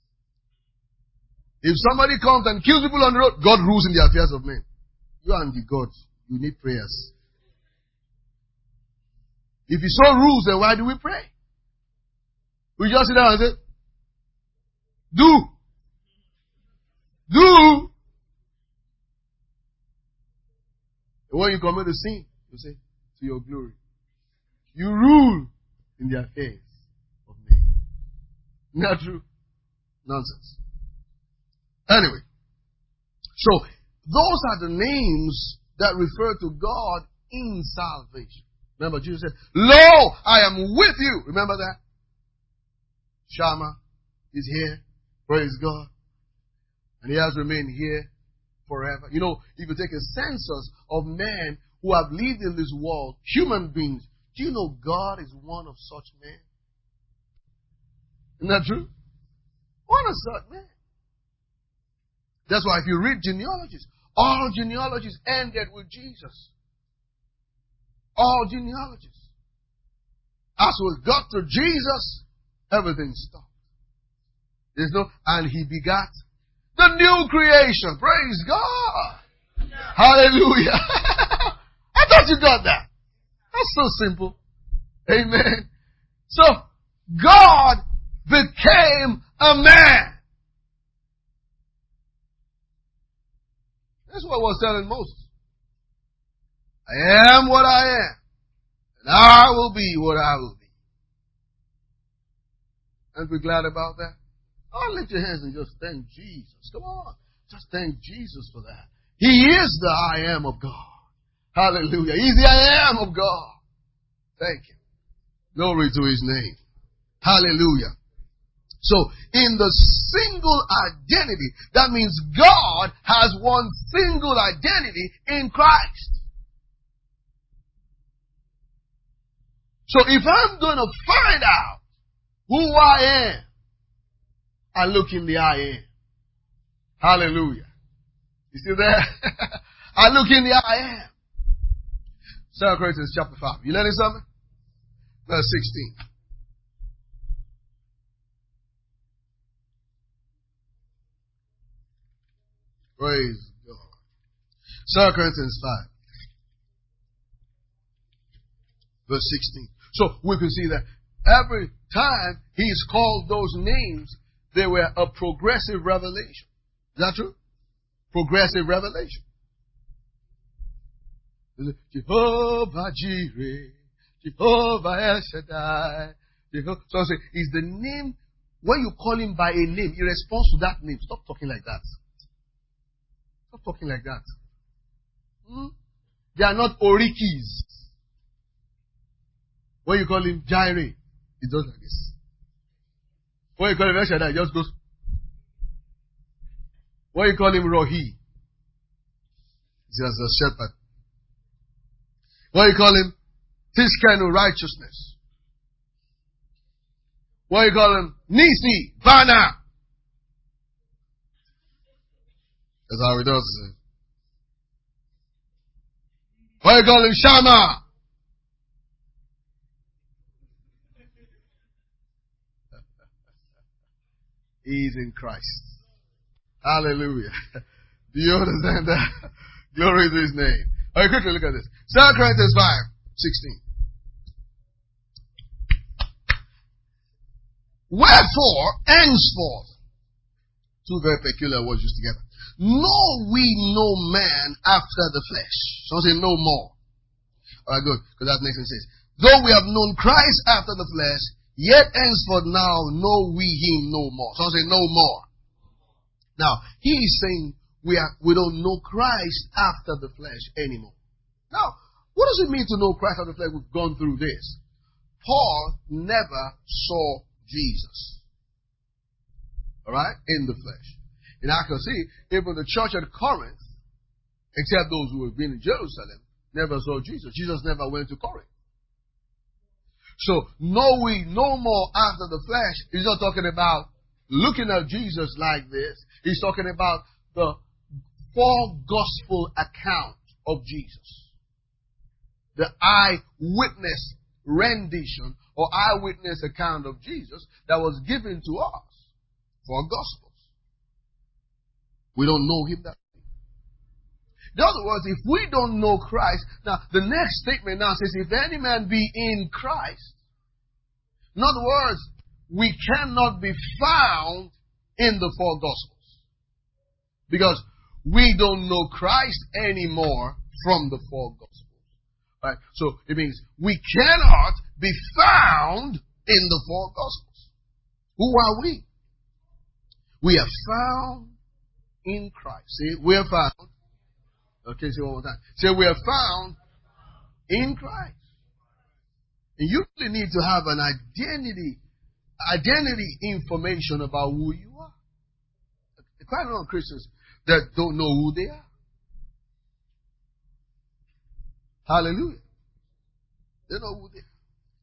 If somebody comes and kills people on the road, God rules in the affairs of men. You and the God, you need prayers. If He so rules, then why do we pray? We just sit down and say, do. Do. And when you commit a sin, you say, to your glory. You rule in the affairs of men. Not true? Nonsense. Anyway, so those are the names that refer to God in salvation. Remember, Jesus said, Lo, I am with you. Remember that? Shammah is here. Praise God. And He has remained here forever. You know, if you take a census of men who have lived in this world, human beings, do you know God is one of such men? Isn't that true? One of such men. That's why if you read genealogies, all genealogies ended with Jesus. All genealogies. As we got to Jesus, everything stopped. There's no, and He begat the new creation. Praise God. Yeah. Hallelujah. I thought you got that. That's so simple. Amen. So, God became a man. That's what I was telling Moses. I am what I am. And I will be what I will be. Aren't we glad about that? Oh, lift your hands and just thank Jesus. Come on. Just thank Jesus for that. He is the I am of God. Hallelujah. He's the I am of God. Thank you. Glory to his name. Hallelujah. So, in the single identity, that means God has one single identity in Christ. So, if I'm going to find out who I am, I look in the I am. Hallelujah. You still there? I look in the I am. Second Corinthians chapter five. You learning something? Verse sixteen. Praise God. Second Corinthians five. Verse sixteen. So we can see that every time he's called those names, they were a progressive revelation. Is that true? Progressive revelation. Jehovah Jireh, Jehovah El Shaddai. Jehovah. So I say, is the name, when you call him by a name, he responds to that name. Stop talking like that. Stop talking like that. Hmm? They are not orikis. When you call him Jireh, he does like this. When you call him El Shaddai, he just goes. When you call him Rohi, he's just a shepherd. When you call him Tiskanu, righteousness. When you call him Nisi, Vana. That's how he does it. When you call him Shama. He's in Christ. Hallelujah. Do you understand that? Glory to his name. Alright, quickly look at this. Second Corinthians five, sixteen. Wherefore, henceforth, two very peculiar words used together. Know we no man after the flesh. Some say no more. Alright, good. Because that next one says, though we have known Christ after the flesh, yet henceforth now know we him no more. Some say no more. Now, he is saying we are, we don't know Christ after the flesh anymore. Now, what does it mean to know Christ after the flesh? We've gone through this. Paul never saw Jesus. Alright? In the flesh. And I can see, even the church at Corinth, except those who have been in Jerusalem, never saw Jesus. Jesus never went to Corinth. So, know we no more after the flesh. He's not talking about looking at Jesus like this. He's talking about the four gospel account of Jesus. The eyewitness rendition or eyewitness account of Jesus that was given to us. Four gospels. We don't know him that way. In other words, if we don't know Christ, now the next statement now says, if any man be in Christ, in other words, we cannot be found in the four gospels. Because we don't know Christ anymore from the four gospels. Right? So it means we cannot be found in the four gospels. Who are we? We are found in Christ. See, we are found. Okay, say one more time. Say we are found in Christ. And you really need to have an identity, identity information about who you are. Quite a lot of Christians that don't know who they are. Hallelujah. They know who they are.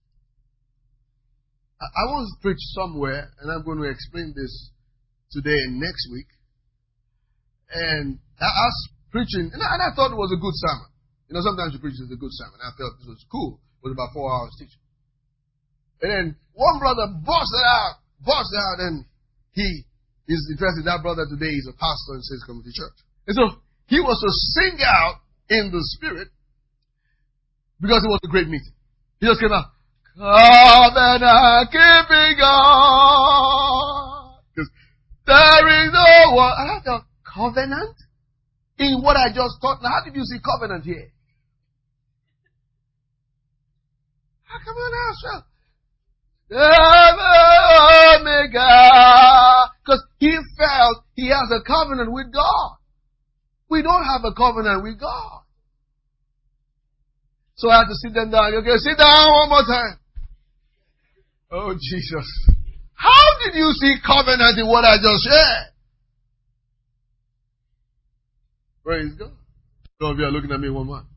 I, I once preached somewhere, and I'm going to explain this today and next week. And I, I was preaching, and I, and I thought it was a good sermon. You know, sometimes you preach is a good sermon. I felt this was cool. It was about four hours teaching. And then one brother busted out, busted out, and he is interested. That brother today is a pastor in Saints Community Church. And so he was to sing out in the spirit because it was a great meeting. He just came out, covenant keeping God. Because there is no one. And I thought, covenant? In what I just taught. Now, how did you see covenant here? How come on now, sir? Omega. Because he felt he has a covenant with God. We don't have a covenant with God. So I had to sit them down. Okay, sit down one more time. Oh, Jesus. How did you see covenant in what I just shared? Praise God. Some of you are looking at me one more.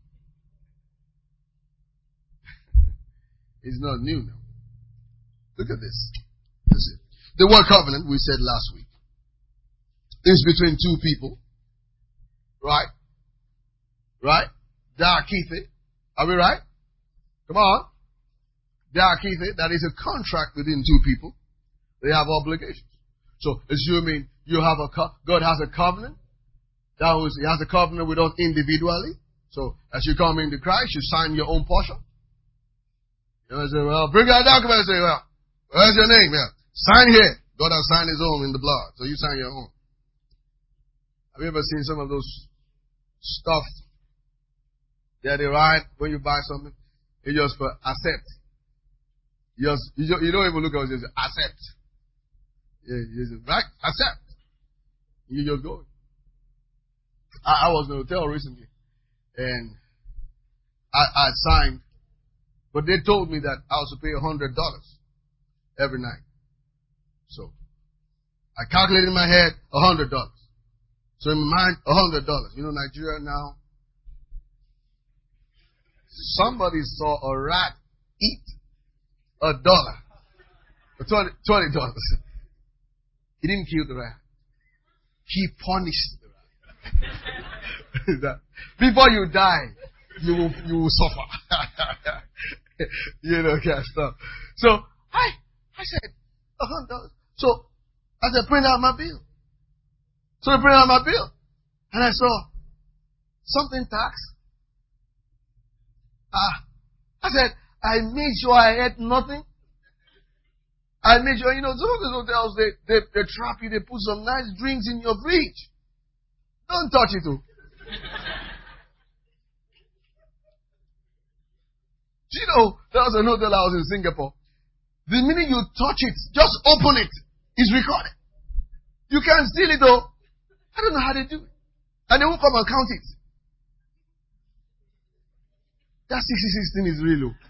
It's not new now. Look at this. Listen. The word covenant, we said last week, is between two people. Right? Right? Diakethe. Are we right? Come on. Diakethe, that is a contract within two people. They have obligations. So, assuming you have a, co- God has a covenant, that was, He has a covenant with us individually. So, as you come into Christ, you sign your own portion. You know, say, well, bring out a document and say, well, where's your name? Yeah. Sign here. God has signed His own in the blood. So you sign your own. Have you ever seen some of those stuff that they write when you buy something? You just put accept. You just, you, just, you don't even look at it, you just accept. Yeah, you just, right? Accept. You just go. I, I was in a hotel recently and I, I signed, but they told me that I was to pay a hundred dollars every night. So I calculated in my head a hundred dollars. So in my mind, a hundred dollars. You know, Nigeria now, somebody saw a rat eat a dollar. Twenty, twenty dollars. He didn't kill the rat. He punished the rat. Before you die, you will, you will suffer. You know, kind of stuff. So, I, I said, a hundred dollars. So, I said, print out my bill. So I print out my bill. And I saw something tax. Ah, I said, I made sure I ate nothing. I made sure, you know, some of these hotels, they, they, they trap you, they put some nice drinks in your fridge. Don't touch it, too. Do you know, there was an hotel I was in Singapore. The minute you touch it, just open it. It's recorded. You can steal it, though. I don't know how they do it. And they won't come and count it. That sixty-six thing is real, though.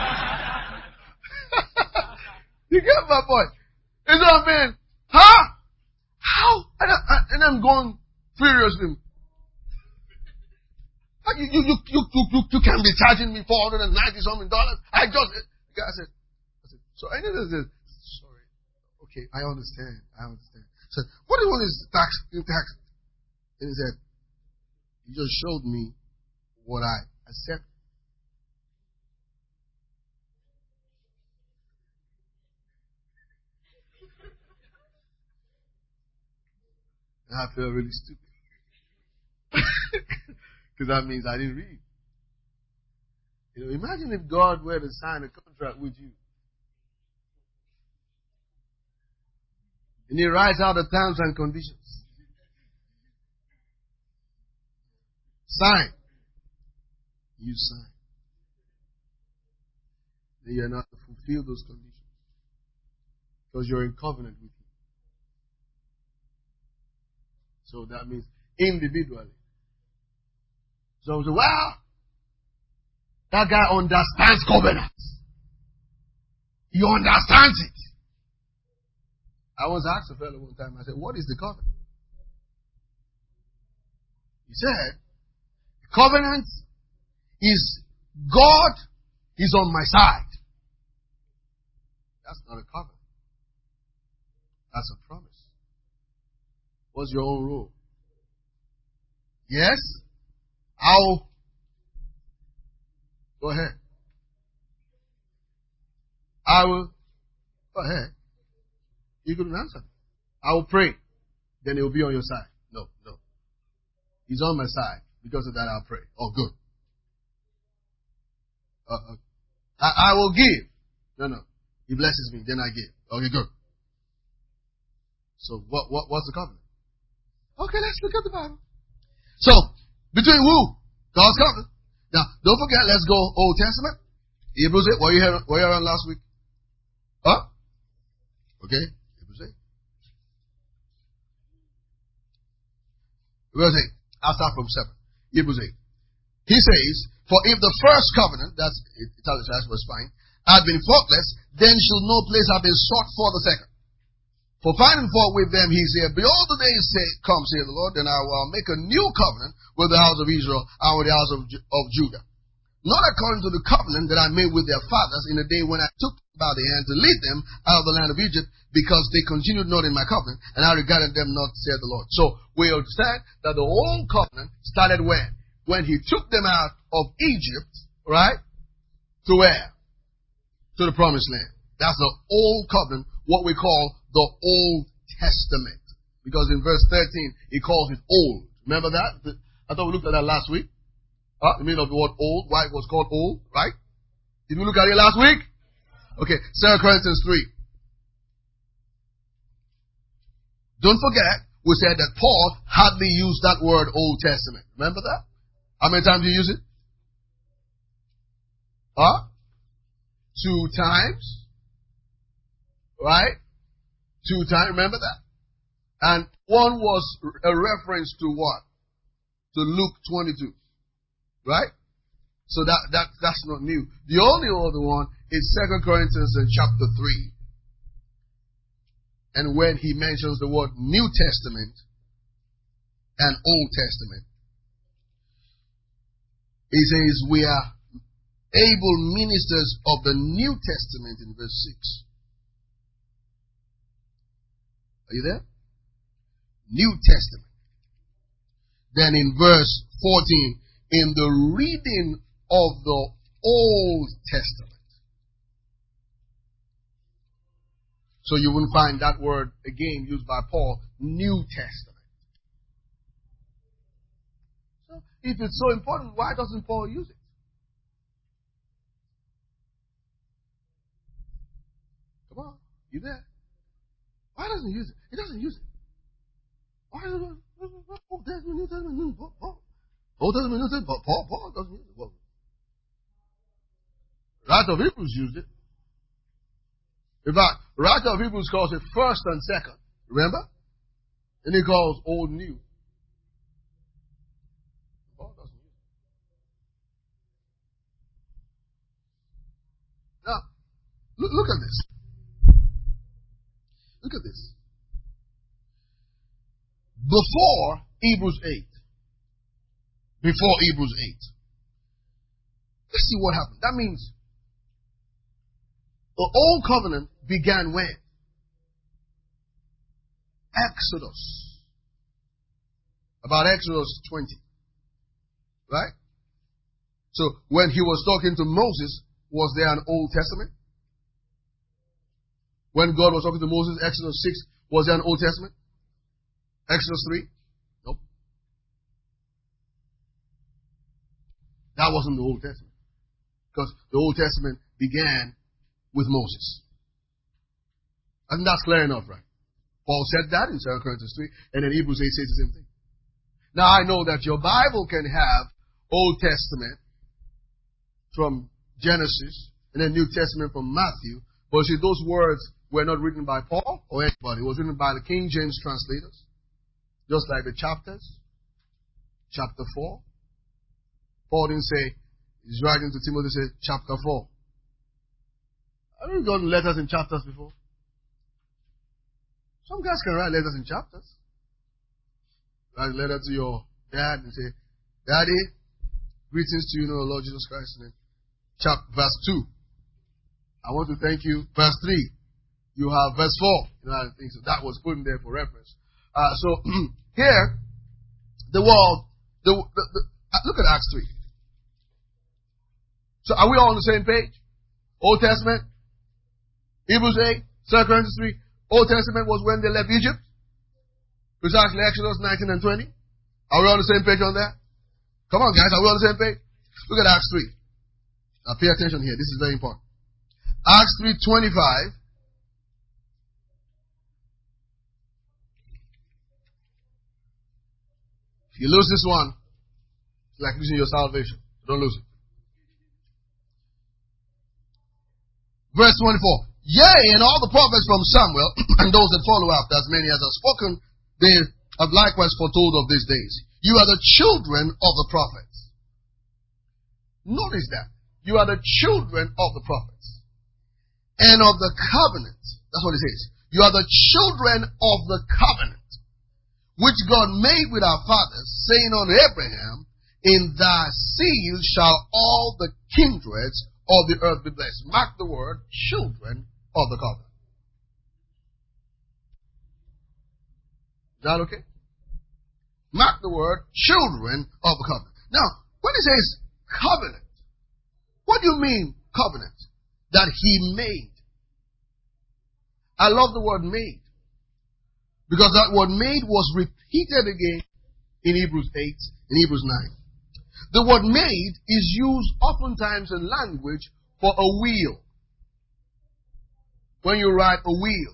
You get my point? It's what I'm saying. Huh? How? And, I, and I'm going furiously. You, you, you, you, you, you, you can't be charging me four hundred ninety something dollars. I just, I said, I said, so I needed this. Sorry. Okay, I understand. I understand. I said, what do you want is tax, tax? And he said, you just showed me what I accept. And I felt really stupid. Because that means I didn't read. You know, imagine if God were to sign a contract with you. And He writes out the terms and conditions. Sign. You sign. Then you're not to fulfill those conditions. Because you're in covenant with Him. So that means individually. So I say, well, that guy understands covenants. He understands it. I was asked a fellow one time, I said, what is the covenant? He said, the covenant is God is on my side. That's not a covenant. That's a promise. What's your own rule? Yes? I'll go ahead. I will go ahead. You couldn't answer. I will pray. Then He will be on your side. No, no. He's on my side. Because of that, I'll pray. Oh, good. Uh, uh, I, I will give. No, no. He blesses me. Then I give. Okay, good. So what, what, what's the covenant? Okay, let's look at the Bible. So, between who? God's covenant. Now, don't forget, let's go Old Testament. Hebrews eight. What you heard, what you heard last week? Huh? Okay. Hebrews eight. Verse eight. I'll start from seven. Hebrews eight. He says, for if the first covenant, that's italicized, was fine, had been faultless, then should no place have been sought for the second. For finding fault with them, he said, behold, the days say, come, saith the Lord, then I will make a new covenant with the house of Israel and with the house of, Ju- of Judah. Not according to the covenant that I made with their fathers in the day when I took them by the hand to lead them out of the land of Egypt, because they continued not in my covenant, and I regarded them not, saith the Lord. So we understand that the old covenant started when? When he took them out of Egypt, right? To where? To the promised land. That's the old covenant, what we call the Old Testament. Because in verse thirteen, he calls it old. Remember that? I thought we looked at that last week. Huh? The meaning of the word old, why it was called old, right? Did we look at it last week? Okay, Second Corinthians three. Don't forget, we said that Paul hardly used that word Old Testament. Remember that? How many times do you use it? Huh? Two times. Right? Two times. Remember that? And one was a reference to what? To Luke twenty-two. Right? So that, that, that's not new. The only other one is Second Corinthians in chapter three. And when he mentions the word New Testament and Old Testament, he says we are able ministers of the New Testament in verse six. Are you there? New Testament. Then in verse fourteen, in the reading of the Old Testament. So you wouldn't find that word again used by Paul, New Testament. So if it's so important, why doesn't Paul use it? Come on, you there? Why doesn't he use it? He doesn't use it. Why doesn't he? Old Testament, New Testament, New Paul. Old Testament, New Testament, but Paul, Paul doesn't use it. Well, writer of Hebrews used it. In fact, writer of Hebrews calls it first and second. Remember? And he calls old new. Paul doesn't use it. Now, look, look at this. Look at this. Before Hebrews eight. Before Hebrews eight. Let's see what happened. That means the old covenant began when? Exodus. About Exodus twenty. Right? So when he was talking to Moses, was there an Old Testament? When God was talking to Moses, Exodus six, was there an Old Testament? Exodus three? Nope. That wasn't the Old Testament. Because the Old Testament began with Moses. I think that's clear enough, right? Paul said that in Second Corinthians three, and then Hebrews eight says the same thing. Now I know that your Bible can have Old Testament from Genesis, and then New Testament from Matthew, but see, those words were not written by Paul or anybody. It was written by the King James translators. Just like the chapters. Chapter four. Paul didn't say, he's writing to Timothy, say, chapter four. Have you gotten letters in chapters before? Some guys can write letters in chapters. Write a letter to your dad and say, Daddy, greetings to you in the Lord Jesus Christ. And then chapter, verse two. I want to thank you. Verse three. You have verse four. You know, I think so. That was put in there for reference. Uh, so here, the world, the, the, the, look at Acts three. So are we all on the same page? Old Testament, Hebrews eight, Second Corinthians three. Old Testament was when they left Egypt. Precisely Exodus nineteen and twenty. Are we on the same page on that? Come on, guys, are we on the same page? Look at Acts three. Now pay attention here. This is very important. Acts three twenty-five. If you lose this one, it's like losing your salvation. Don't lose it. Verse twenty-four. Yea, and all the prophets from Samuel, and those that follow after, as many as have spoken, they have likewise foretold of these days. You are the children of the prophets. Notice that. You are the children of the prophets and of the covenant. That's what it says. You are the children of the covenant which God made with our fathers, saying unto Abraham, in thy seed shall all the kindreds of the earth be blessed. Mark the word, children of the covenant. Is that okay? Mark the word, children of the covenant. Now, when it says covenant, what do you mean covenant? That he made. I love the word made. Because that word made was repeated again in Hebrews eight, in Hebrews nine. The word made is used oftentimes in language for a wheel. When you write a wheel.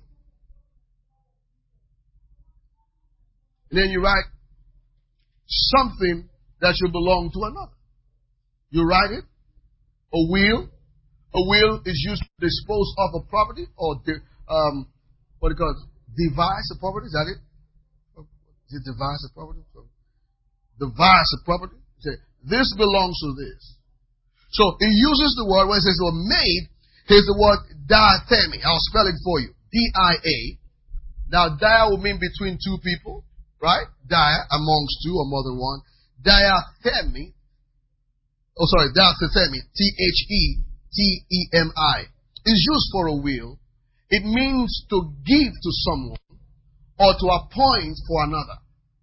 And then you write something that should belong to another. You write it, a wheel. A wheel is used to dispose of a property or de, um, what do you call it? Devise a property. Is that it? Is it devise a property? Devise a property. Say, this belongs to this. So it uses the word when it says the word made. Here's the word diathemi. I'll spell it for you. D I A. Now dia will mean between two people, right? Dia amongst two or more than one. Diathemi. Oh, sorry, diathemi. T H E T E M I. Is used for a will. It means to give to someone or to appoint for another.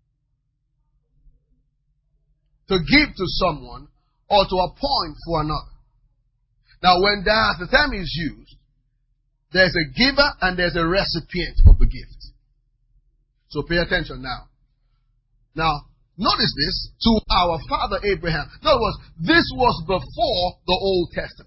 To give to someone or to appoint for another. Now, when diathemi is used, there's a giver and there's a recipient of the gift. So pay attention now. Now, notice this, to our father Abraham. In other words, this was before the Old Testament.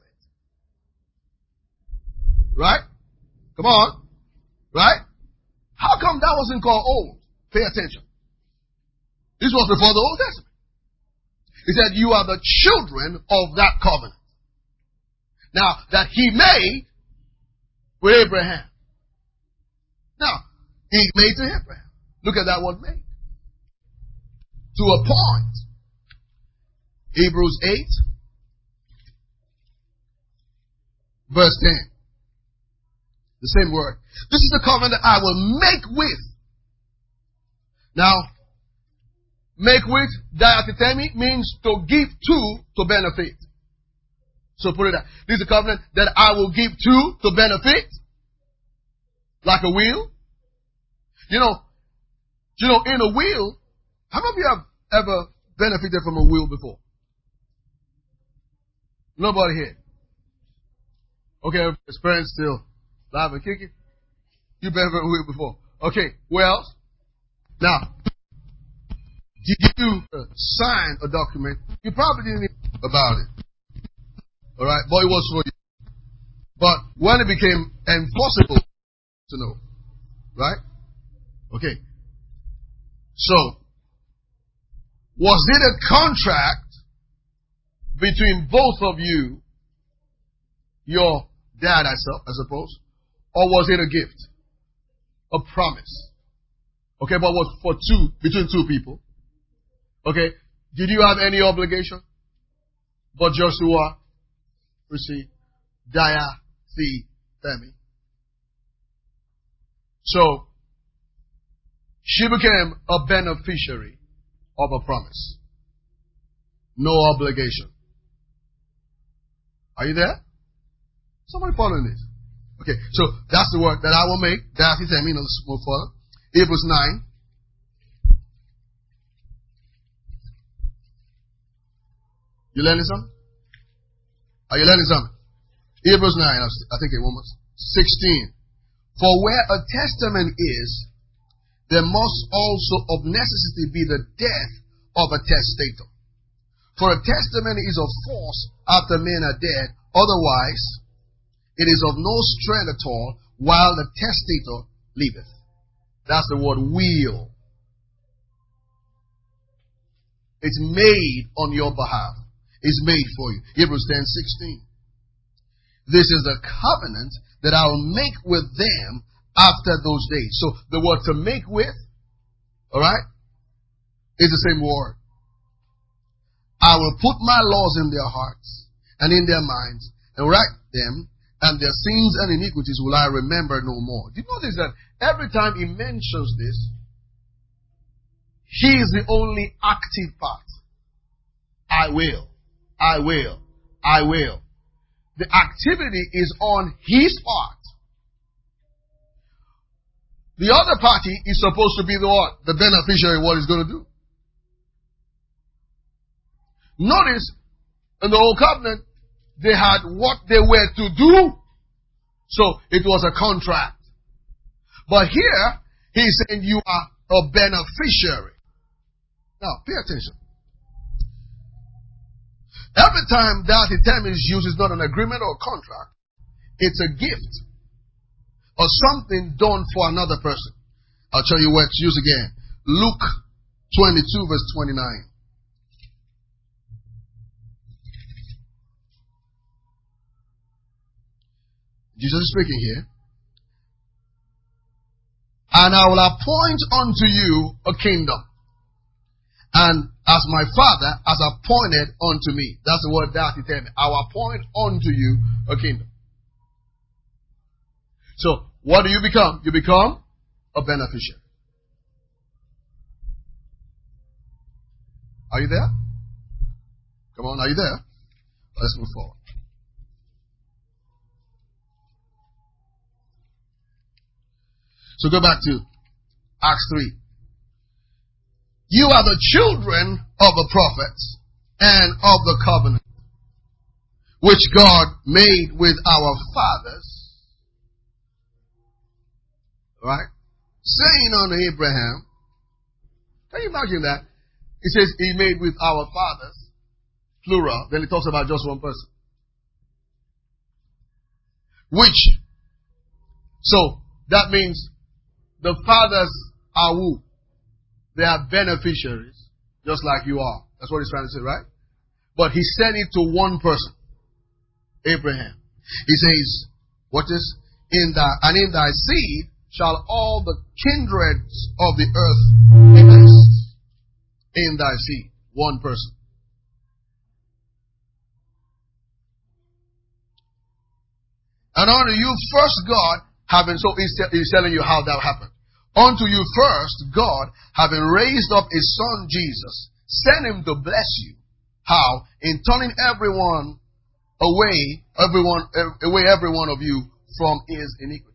Right? Come on. Right? How come that wasn't called old? Pay attention. This was before the Old Testament. He said, you are the children of that covenant. Now, that he made with Abraham. Now, he made to Abraham. Look at that word made. To a point. Hebrews eight, verse ten. The same word. This is the covenant that I will make with. Now, make with, diathemi, means to give to, to benefit. So put it out. This is a covenant that I will give to, to benefit. Like a will. You know, you know, in a will, how many of you have ever benefited from a will before? Nobody here. Okay, his parents still live and kicking. You benefited from a will before. Okay, well, now, did you uh, sign a document? You probably didn't know about it. Alright, but it was for you. But when it became enforceable to know. Right? Okay. So, was it a contract between both of you, your dad, I suppose, or was it a gift? A promise? Okay, but was for two, between two people? Okay, did you have any obligation? But Joshua received diathemi. So, she became a beneficiary of a promise. No obligation. Are you there? Somebody following this? Okay, so that's the word that I will make. Diathemi, let's move further. Hebrews nine. You learning something? Are you learning something? Hebrews nine, I think it was sixteen. For where a testament is, there must also of necessity be the death of a testator. For a testament is of force after men are dead, otherwise it is of no strength at all while the testator liveth. That's the word will. It's made on your behalf. It's made for you. Hebrews ten sixteen. This is the covenant that I will make with them after those days. So the word to make with, alright, It's the same word. I will put my laws in their hearts and in their minds and write them, and their sins and iniquities will I remember no more. Do you notice that every time he mentions this, he is the only active part. I will. I will. I will. The activity is on his part. The other party is supposed to be the what? The beneficiary of what he's going to do. Notice, in the Old Covenant, they had what they were to do. So, it was a contract. But here, he's saying you are a beneficiary. Now, pay attention. Every time that the term is used, it's not an agreement or a contract. It's a gift. Or something done for another person. I'll tell you where it's used again. Luke twenty-two verse twenty-nine. Jesus is speaking here. And I will appoint unto you a kingdom. And as my Father has appointed unto me. That's the word that he tell me. I will appoint unto you a kingdom. So, what do you become? You become a beneficiary. Are you there? Come on, are you there? Let's move forward. So go back to Acts three. You are the children of the prophets and of the covenant which God made with our fathers. Right? Saying unto Abraham, can you imagine that? He says he made with our fathers, plural, then he talks about just one person. Which, so that means the fathers are who? They are beneficiaries, just like you are. That's what he's trying to say, right? But he sent it to one person, Abraham. He says, what is? In thy, and in thy seed shall all the kindreds of the earth be blessed. In thy seed. One person. And unto you first God, having, so he's, he's telling you how that happened. Unto you first God, having raised up his son Jesus, sent him to bless you. How? In turning everyone away, everyone, away every one of you from his iniquities.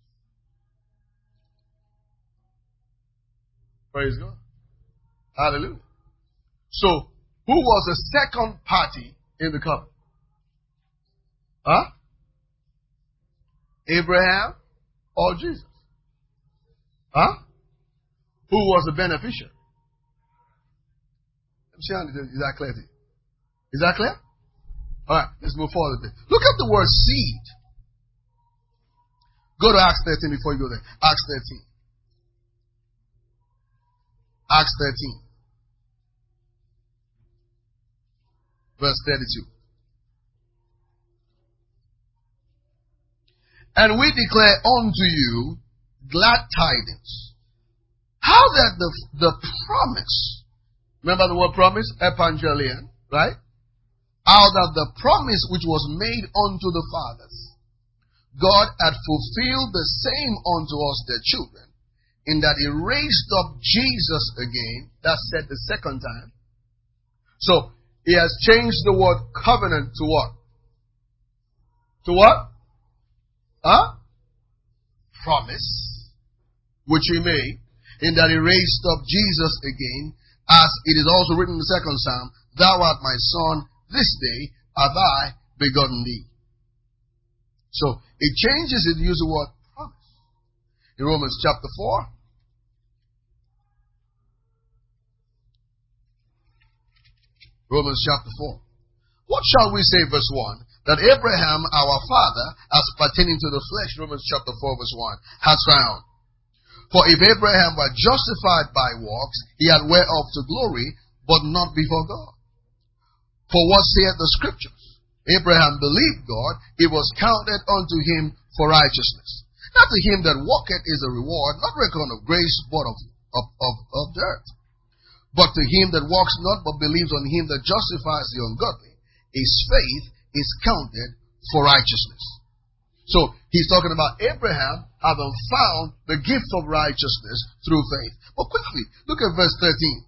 Praise God. Hallelujah. So, who was the second party in the covenant? Huh? Abraham or Jesus? Huh? Who was the beneficiary? Is that clear to you? Is that clear? Alright, let's move forward a bit. Look at the word seed. Go to Acts thirteen before you go there. Acts thirteen. Acts thirteen. Verse thirty-two. And we declare unto you glad tidings. How that the, the promise, remember the word promise? Evangelion, right? How that the promise which was made unto the fathers, God had fulfilled the same unto us their children, in that he raised up Jesus again. That's said the second time. So, he has changed the word covenant to what? To what? Huh? Promise, which he made, in that he raised up Jesus again, as it is also written in the second psalm, thou art my son, this day have I begotten thee. So, it changes it to use the word promise. In Romans chapter four, Romans chapter four. What shall we say, verse one? That Abraham, our father, as pertaining to the flesh, Romans chapter four, verse one, has found. For if Abraham were justified by works, he had whereof to glory, but not before God. For what saith the scriptures? Abraham believed God, it was counted unto him for righteousness. Not to him that walketh is a reward, not reckoned of grace, but of, of, of, of dirt. But to him that walks not, but believes on him that justifies the ungodly, his faith is counted for righteousness. So, he's talking about Abraham having found the gift of righteousness through faith. But quickly, look at verse thirteen.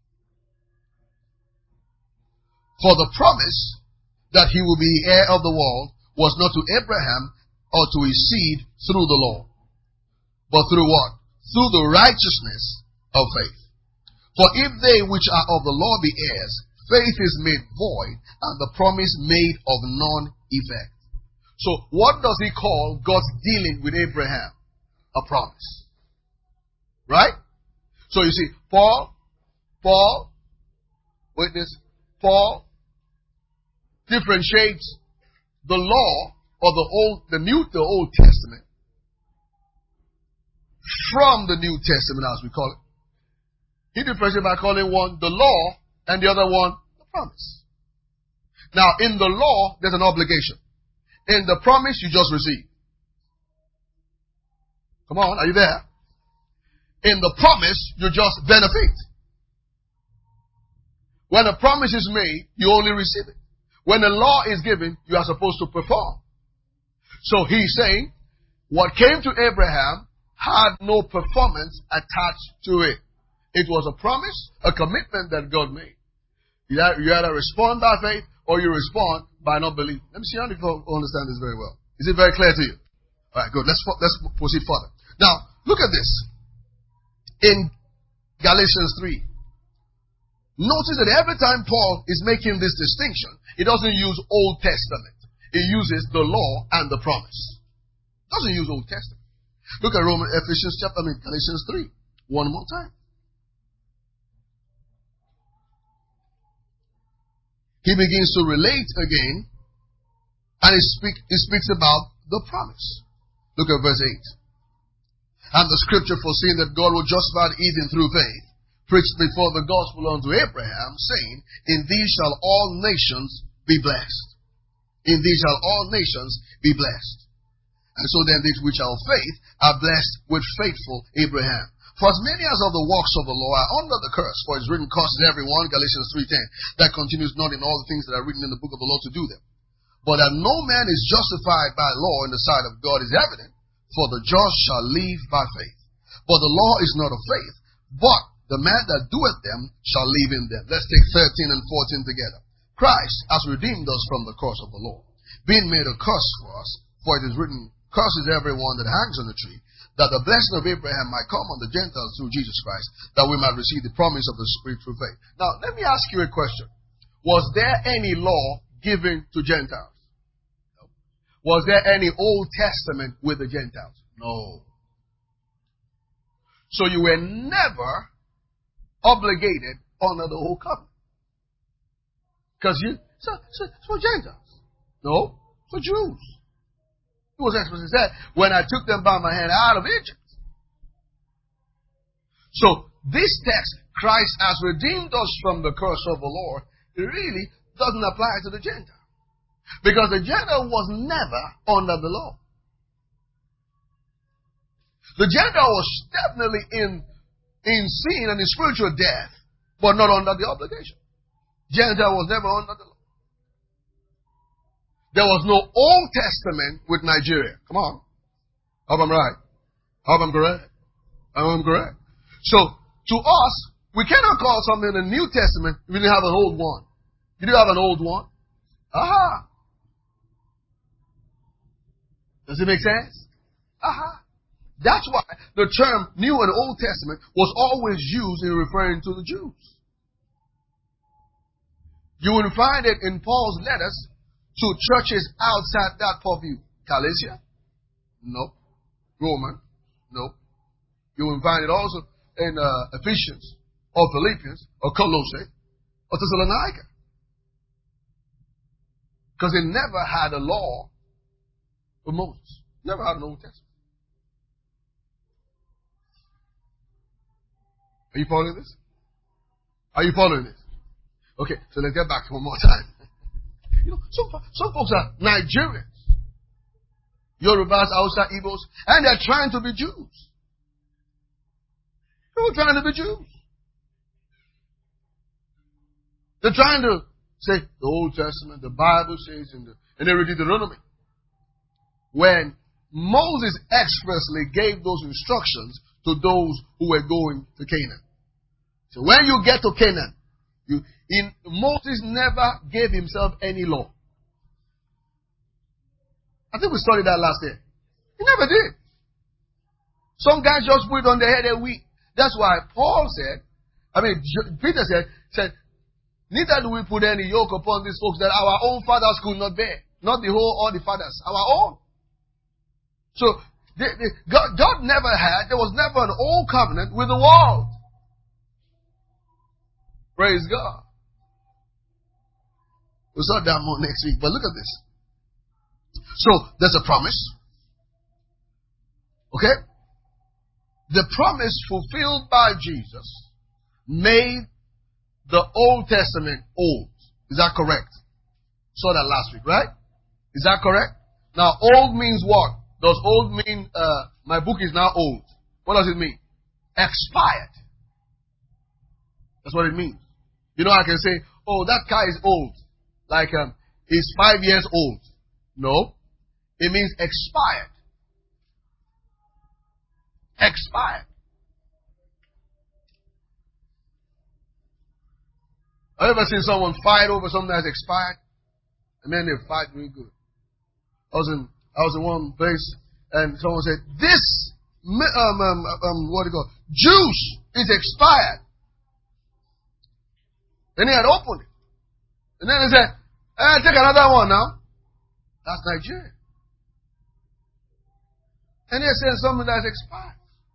For the promise that he will be heir of the world was not to Abraham or to his seed through the law, but through what? Through the righteousness of faith. For if they which are of the law be heirs, faith is made void, and the promise made of none effect. So, what does he call God's dealing with Abraham? A promise. Right? So you see, Paul, Paul, witness, Paul differentiates the law or the old, the new, the Old Testament from the New Testament, as we call it. He differentiates by calling one the law and the other one the promise. Now, in the law, there's an obligation. In the promise, you just receive. Come on, are you there? In the promise, you just benefit. When a promise is made, you only receive it. When a law is given, you are supposed to perform. So he's saying, what came to Abraham had no performance attached to it. It was a promise, a commitment that God made. You either respond by faith or you respond by not believing. Let me see how you understand this very well. Is it very clear to you? All right, good. Let's let's proceed further. Now, look at this. In Galatians three, notice that every time Paul is making this distinction, he doesn't use Old Testament. He uses the law and the promise. Doesn't use Old Testament. Look at Romans, Ephesians chapter, I mean Galatians three. One more time. He begins to relate again, and he, speak, he speaks about the promise. Look at verse eight. And the scripture, foreseeing that God will justify the heathen through faith, preached before the gospel unto Abraham, saying, in thee shall all nations be blessed. In thee shall all nations be blessed. And so then these which are of faith are blessed with faithful Abraham. For as many as of the works of the law are under the curse, for it is written, cursed is everyone, Galatians three ten, that continues not in all the things that are written in the book of the law to do them. But that no man is justified by law in the sight of God is evident, for the just shall live by faith. But the law is not of faith, but the man that doeth them shall live in them. Let's take thirteen and fourteen together. Christ has redeemed us from the curse of the law, being made a curse for us, for it is written, cursed is everyone that hangs on the tree, that the blessing of Abraham might come on the Gentiles through Jesus Christ, that we might receive the promise of the Spirit through faith. Now, let me ask you a question. Was there any law given to Gentiles? No. Was there any Old Testament with the Gentiles? No. So you were never obligated under the Old Covenant. Because you, so, so, it's for Gentiles. No, for Jews. It was explicitly said, when I took them by my hand out of Egypt. So, this text, Christ has redeemed us from the curse of the law, it really doesn't apply to the Gentile. Because the Gentile was never under the law. The Gentile was definitely in, in sin and in spiritual death, but not under the obligation. Gentile was never under the law. There was no Old Testament with Nigeria. Come on. I hope I'm right. I hope I'm correct. I hope I'm correct. So, to us, we cannot call something the New Testament if we didn't have an old one. You do have an old one. Aha. Does it make sense? Aha. That's why the term New and Old Testament was always used in referring to the Jews. You will find it in Paul's letters to churches outside that purview. Galatia? No. Roman? No. You will find it also in uh, Ephesians, or Philippians, or Colossae, or Thessalonica. Because they never had a law for Moses. Never had an Old Testament. Are you following this? Are you following this? Okay, so let's get back to one more time. You know, some, some folks are Nigerians, Yorubas, Hausa, Igbos, and they're trying to be Jews. They're trying to be Jews. They're trying to say the Old Testament, the Bible says, in the, and they read Deuteronomy. When Moses expressly gave those instructions to those who were going to Canaan. So when you get to Canaan, you, in, Moses never gave himself any law. I think we studied that last year. He never did. Some guys just put it on their head and we. That's why Paul said, I mean, Peter said, said, neither do we put any yoke upon these folks that our own fathers could not bear. Not the whole, all the fathers, our own. So, they, they, God, God never had, there was never an old covenant with the world. Praise God. We'll start that more next week, but look at this. So, there's a promise. Okay? The promise fulfilled by Jesus made the Old Testament old. Is that correct? Saw that last week, right? Is that correct? Now, old means what? Does old mean, uh, my book is now old? What does it mean? Expired. That's what it means. You know, I can say, oh, that car is old. Like, um, it's five years old. No. It means expired. Expired. Have you ever seen someone fight over something that's expired? And then they fight really good. I was in, I was in one place and someone said, this, um, um, um, what do you call it? Juice is expired. Then he had opened it. And then he said, eh, take another one now. That's Nigeria. And they said something that's expired.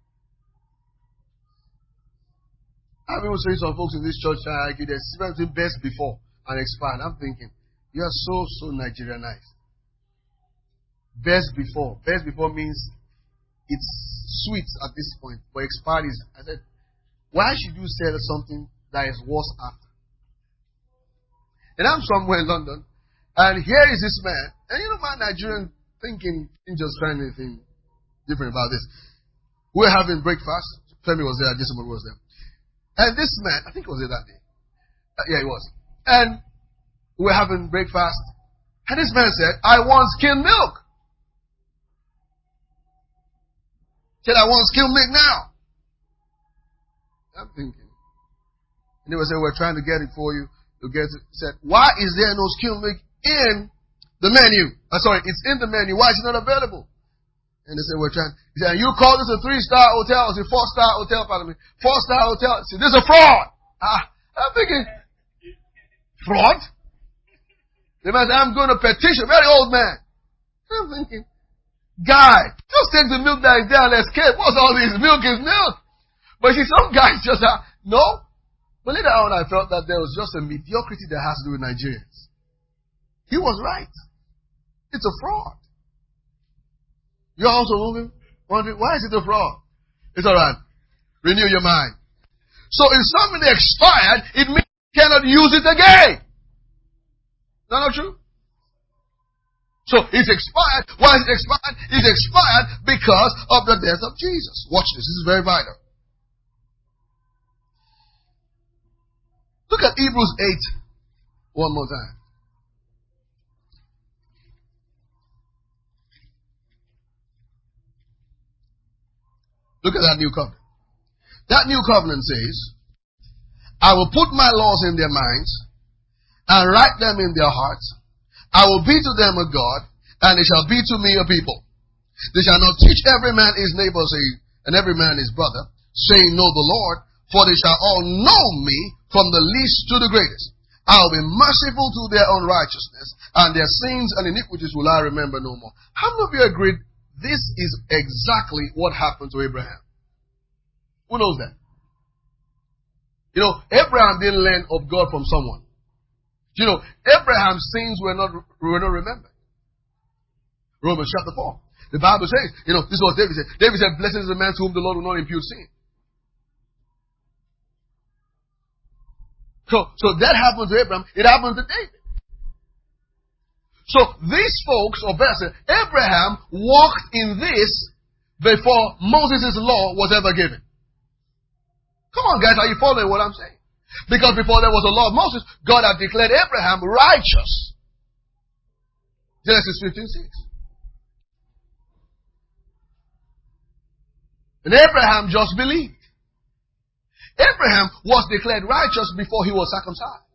I've been saying some folks in this church are argue there's something best before and expired. I'm thinking, you are so, so Nigerianized. Best before. Best before means it's sweet at this point, but expired is, I said, why should you sell something that is worse after? And I'm somewhere in London, and here is this man, and you know my Nigerian thinking, didn't just find anything different about this. We were having breakfast. Femi was there, Jason was there. And this man, I think it was there that day. Uh, yeah, it was. And we were having breakfast. And this man said, I want skim milk. Said, I want skim milk now. I'm thinking. And they would say, we're trying to get it for you. To get it. He said, why is there no skim milk in the menu? Uh, sorry, it's in the menu. Why is it not available? And they said, we're trying. He said, you call this a three-star hotel? It's a four-star hotel, pardon me. Four-star hotel. He said, this is a fraud. Ah, I'm thinking, fraud? The man said, I'm going to petition. Very old man. I'm thinking, guy, just take the milk that is there and escape. What's all this? Milk is milk. But see, some guys just have, no. But later on, I felt that there was just a mediocrity that has to do with Nigerians. He was right. It's a fraud. You're also moving, wondering, why is it a fraud? It's alright. Renew your mind. So if something expired, it means you cannot use it again. Is that not true? So it's expired. Why is it expired? It's expired because of the death of Jesus. Watch this. This is very vital. Look at Hebrews eight one more time. Look at that new covenant. That new covenant says, I will put my laws in their minds and write them in their hearts. I will be to them a God, and they shall be to me a people. They shall not teach every man his neighbor, saying, and every man his brother, saying, know the Lord, for they shall all know me from the least to the greatest. I will be merciful to their unrighteousness, and their sins and iniquities will I remember no more. How many of you agreed this is exactly what happened to Abraham? Who knows that? You know, Abraham didn't learn of God from someone. You know, Abraham's sins were not, were not remembered. Romans chapter four. The Bible says, you know, this is what David said. David said, blessed is the man to whom the Lord will not impute sin. So, so that happened to Abraham. It happened to David. So these folks, or better, Abraham walked in this before Moses' law was ever given. Come on, guys, are you following what I'm saying? Because before there was a law of Moses, God had declared Abraham righteous. Genesis fifteen six. And Abraham just believed. Abraham was declared righteous before he was circumcised.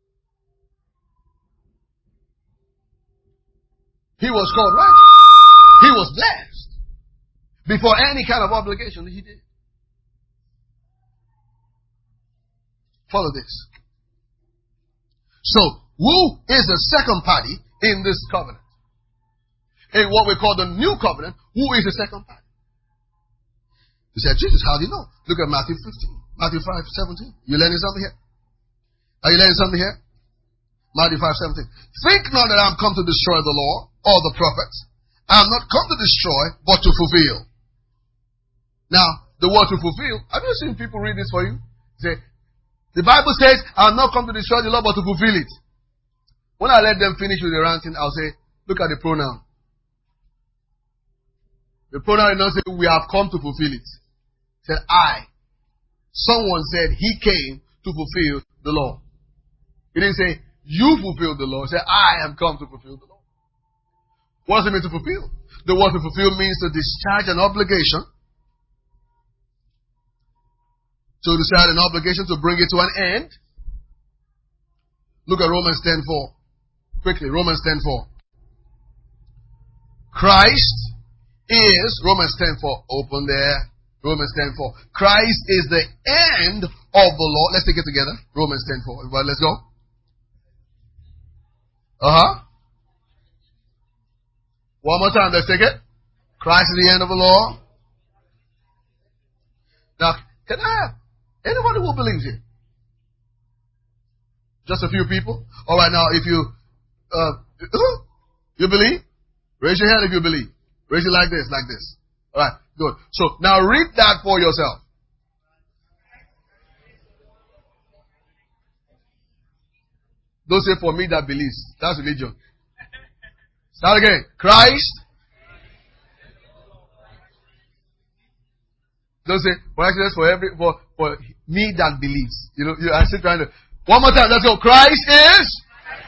He was called righteous. He was blessed before any kind of obligation he did. Follow this. So, who is the second party in this covenant? In what we call the new covenant, who is the second party? You said, Jesus, how do you know? Look at Matthew fifteen. Matthew five seventeen. You learning something here? Are you learning something here? Matthew five seventeen. Think not that I am come to destroy the law or the prophets. I am not come to destroy, but to fulfill. Now, the word to fulfill, have you seen people read this for you? Say, the Bible says, I am not come to destroy the law, but to fulfill it. When I let them finish with the ranting, I'll say, look at the pronoun. The pronoun did not say, we have come to fulfill it. It said, I. Someone said, he came to fulfill the law. He didn't say, you fulfilled the law. He said, I am come to fulfill the law. What does it mean to fulfill? The word to fulfill means to discharge an obligation. To discharge an obligation, to bring it to an end. Look at Romans ten four. Quickly, Romans ten four. Christ is, Romans ten four. Open there. Romans ten four. Christ is the end of the law. Let's take it together. Romans ten four. Everybody, let's go. Uh-huh. One more time. Let's take it. Christ is the end of the law. Now, can I have anybody who believes it? Just a few people? Alright, now if you, uh, you believe? Raise your hand if you believe. Raise it like this, like this. Alright, good. So, now read that for yourself. Don't say for me that believes. That's religion. Start again. Christ. Don't say, for excellence for every, for, for me that believes. You know, you are still trying to, one more time, let's go. Christ is.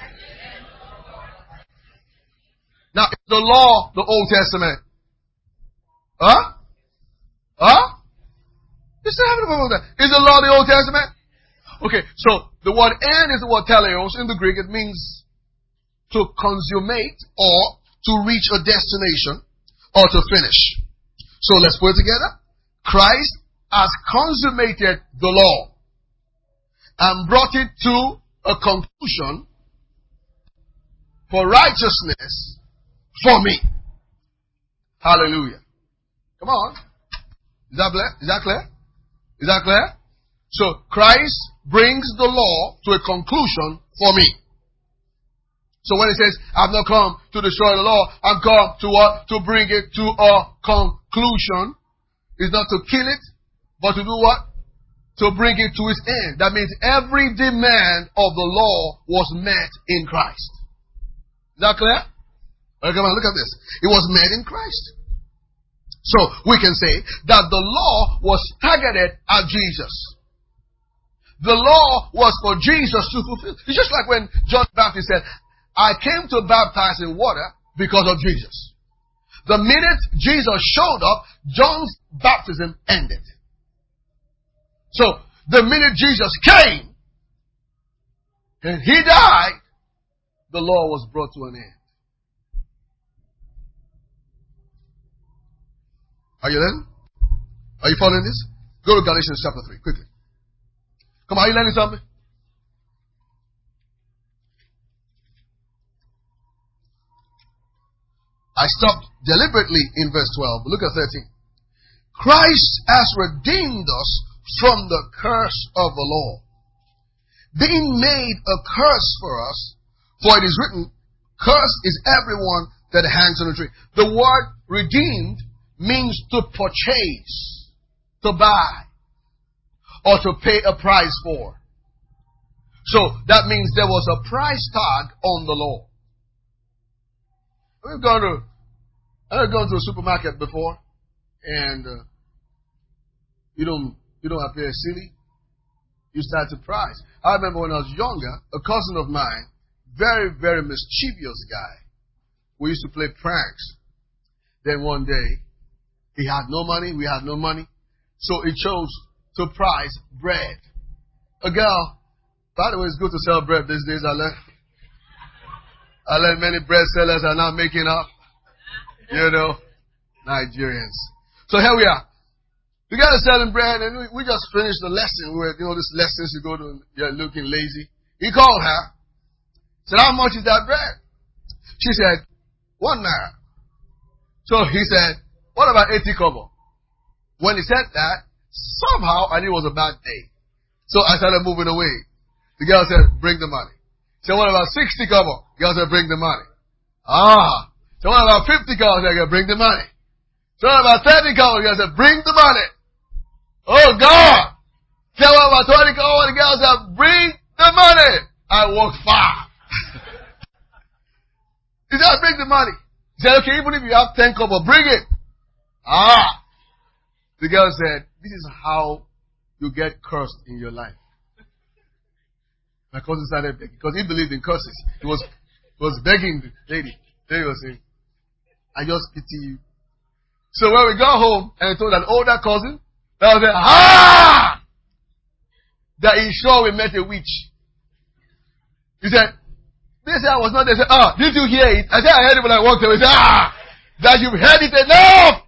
Now, is the law the Old Testament? Huh? Huh? You still having a problem with that? Is the law the Old Testament? Okay, so the word "and" is the word "teleos" in the Greek. It means to consummate or to reach a destination or to finish. So let's put it together. Christ has consummated the law and brought it to a conclusion for righteousness for me. Hallelujah. Come on. Is that clear? Is that clear? Is that clear? So Christ brings the law to a conclusion for me. So when it says, I've not come to destroy the law, I've come to what? To bring it to a conclusion. It's not to kill it, but to do what? To bring it to its end. That means every demand of the law was met in Christ. Is that clear? Okay, come on, look at this. It was met in Christ. So we can say that the law was targeted at Jesus. The law was for Jesus to fulfill. It's just like when John the Baptist said, I came to baptize in water because of Jesus. The minute Jesus showed up, John's baptism ended. So, the minute Jesus came and he died, the law was brought to an end. Are you learning? Are you following this? Go to Galatians chapter three, quickly. Come on, are you learning something? I stopped deliberately in verse twelve. Look at thirteen. Christ has redeemed us from the curse of the law, being made a curse for us, for it is written, cursed is everyone that hangs on a tree. The word redeemed means to purchase, to buy, or to pay a price for. So that means there was a price tag on the law. We've gone to, I've gone to a supermarket before, and uh, you don't you don't appear silly. you start to price. I remember when I was younger, a cousin of mine, very, very mischievous guy. We used to play pranks. Then one day, he had no money, we had no money. So he chose to price bread. A girl, by the way, it's good to sell bread these days. I learned, I learned many bread sellers are now making up. You know, Nigerians. So here we are. We got to selling bread, and we, we just finished the lesson. We were, you know, this lessons you go to, you're looking lazy. He called her. Said, how much is that bread? She said, one naira. So he said, what about eighty kobo? When he said that, somehow I knew it was a bad day. So I started moving away. The girl said, bring the money. Said, what about sixty kobo? The girl said, bring the money. Ah. So what about fifty kobo? The girl said, bring the money. So what about thirty kobo? The girl said, bring the money. Oh God! Tell her about twenty kobo. The girl said, bring the money. I walked far. He said, bring the money. He said, okay, even if you have ten kobo, bring it. Ah. The girl said, this is how you get cursed in your life. My cousin started begging, because he believed in curses. He was, he was begging the lady. Lady was saying, I just pity you. So when we got home and we told an older cousin, that was it, ah! That he sure we met a witch. He said, they said I was not there. He said, ah, did you hear it? I said, I heard it when I walked away. He said, ah, that you've heard it enough!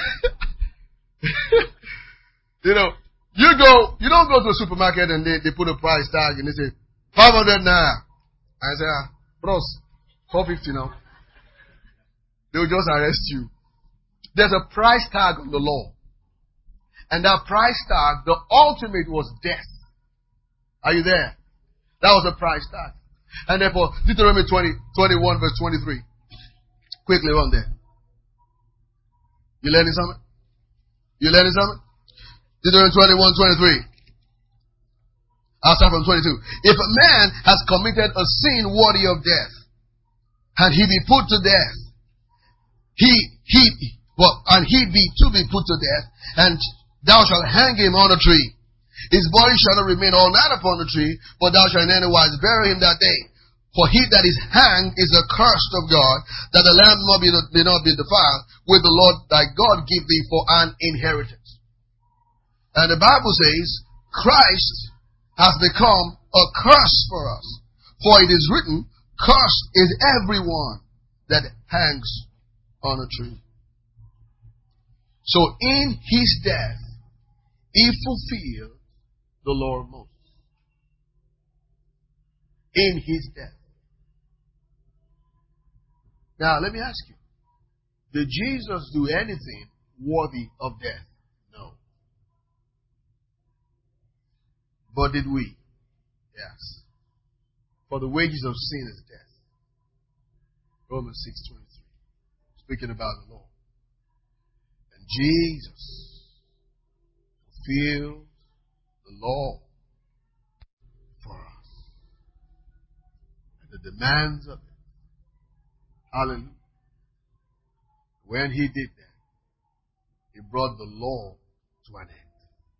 You know, you go, you don't go to a supermarket and they, they put a price tag and they say, five hundred naira. I say, ah, bros, four fifty now. They will just arrest you. There's a price tag on the law. And that price tag, the ultimate was death. Are you there? That was a price tag. And therefore, Deuteronomy twenty, twenty-one verse twenty-three. Quickly run there. You learning something? You learning something? Deuteronomy twenty-one, twenty-three. I'll start from twenty-two. If a man has committed a sin worthy of death, and he be put to death, he, he, well, and he be to be put to death, and thou shalt hang him on a tree. His body shall not remain all night upon the tree, but thou shalt in any wise bury him that day. For he that is hanged is accursed of God, that the land not be, may not be defiled, with the Lord thy God give thee for an inheritance. And the Bible says, Christ has become a curse for us. For it is written, cursed is everyone that hangs on a tree. So in his death, he fulfilled the law of Moses. In his death. Now, let me ask you. Did Jesus do anything worthy of death? No. But did we? Yes. For the wages of sin is death. Romans six twenty-three. Speaking about the law. And Jesus fulfilled the law for us. And the demands of it. Hallelujah. When he did that, he brought the law to an end.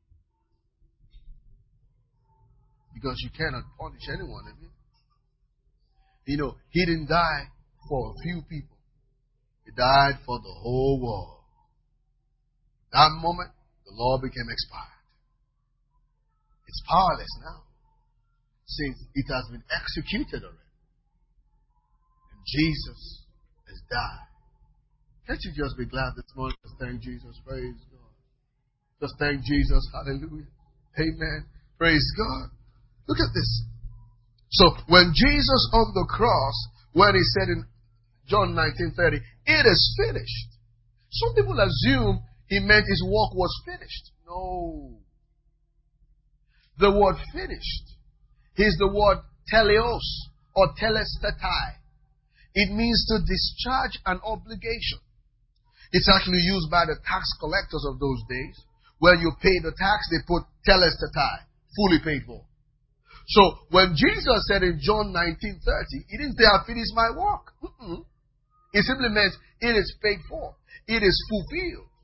Because you cannot punish anyone. I mean. You know, he didn't die for a few people. He died for the whole world. That moment, the law became expired. It's powerless now. Since it has been executed already. And Jesus has died. Can't you just be glad this morning? Just thank Jesus. Praise God. Just thank Jesus. Hallelujah. Amen. Praise God. Look at this. So when Jesus on the cross, when he said in John nineteen thirty, it is finished. Some people assume he meant his work was finished. No. The word finished is the word teleos or telestetai. It means to discharge an obligation. It's actually used by the tax collectors of those days. When you pay the tax, they put telestetai, fully paid for. So when Jesus said in John nineteen thirty, he didn't say, I finished my work. Mm-mm. It simply meant it is paid for. It is fulfilled.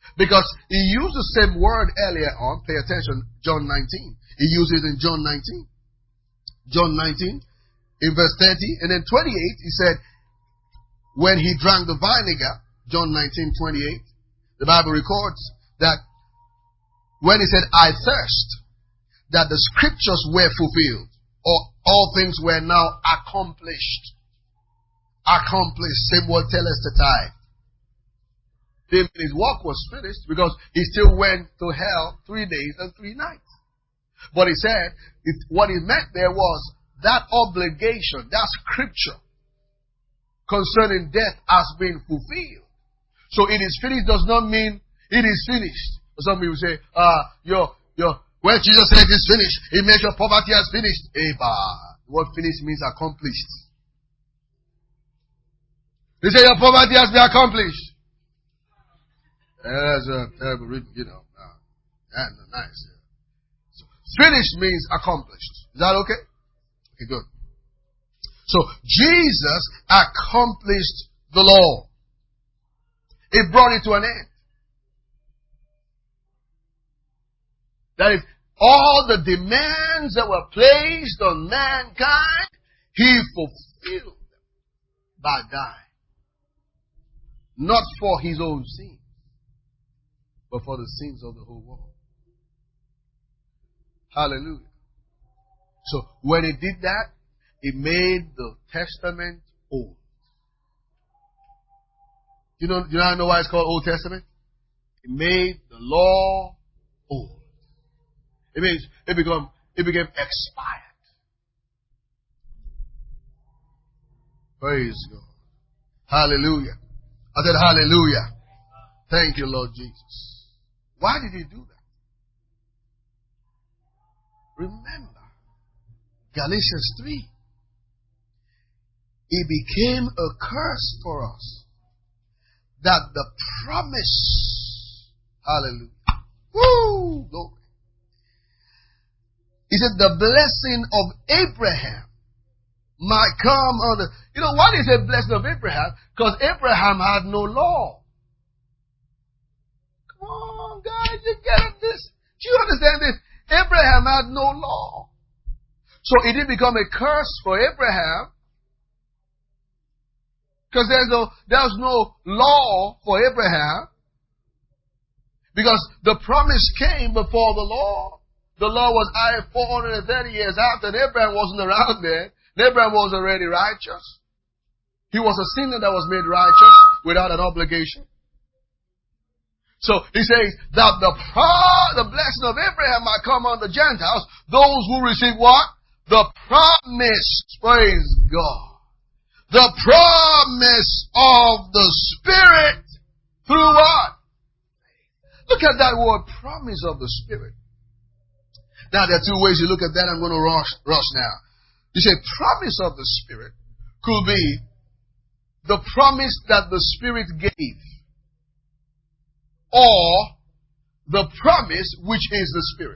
Because he used the same word earlier on. Pay attention, John nineteen. He used it in John nineteen. John nineteen, in verse thirty. And then twenty-eight, he said, when he drank the vinegar, John nineteen, twenty-eight, the Bible records that when he said, I thirst, that the scriptures were fulfilled, or all things were now accomplished. Accomplished. Same word teleistetai. His work was finished because he still went to hell three days and three nights. But he said, it, what he meant there was that obligation, that scripture concerning death has been fulfilled. So it is finished does not mean it is finished. Some people say, uh, your, your, when Jesus said it is finished, it means your poverty has finished. Eba. The word finished means accomplished. They say your poverty has been accomplished. That's a terrible reading, you know. Uh, that's nice. Yeah. So, finished means accomplished. Is that okay? Okay, good. So, Jesus accomplished the law. He brought it to an end. That is, all the demands that were placed on mankind, he fulfilled them by dying. Not for his own sins, but for the sins of the whole world. Hallelujah. So when he did that, he made the testament old. You know, you know why it's called Old Testament? He made the law old. It means it become it became expired. Praise God. Hallelujah. I said hallelujah. Thank you, Lord Jesus. Why did he do that? Remember, Galatians three. It became a curse for us that the promise, hallelujah, woo, glory. He said the blessing of Abraham might come on the, you know, why is it blessing of Abraham? Because Abraham had no law. Come on, guys, you get this. Do you understand this? Abraham had no law. So it didn't become a curse for Abraham. Because there's no, there's no law for Abraham. Because the promise came before the law. The law was added four hundred thirty years after, and Abraham wasn't around there. Abraham was already righteous. He was a sinner that was made righteous without an obligation. So he says that the pro- the blessing of Abraham might come on the Gentiles, those who receive what? The promise. Praise God. The promise of the Spirit through what? Look at that word, promise of the Spirit. Now there are two ways you look at that. I'm going to rush, rush now. You say promise of the Spirit could be the promise that the Spirit gave, or the promise which is the Spirit.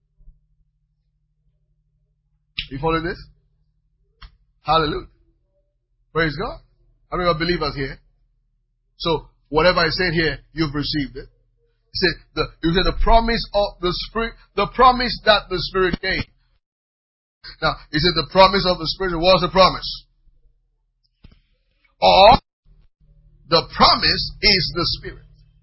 You follow this? Hallelujah. Praise God. How many are believers here? So whatever I said here, you've received it. He said the, you said the promise of the Spirit, the promise that the Spirit gave. Now, he said the promise of the Spirit was the promise. Or the promise is the Spirit.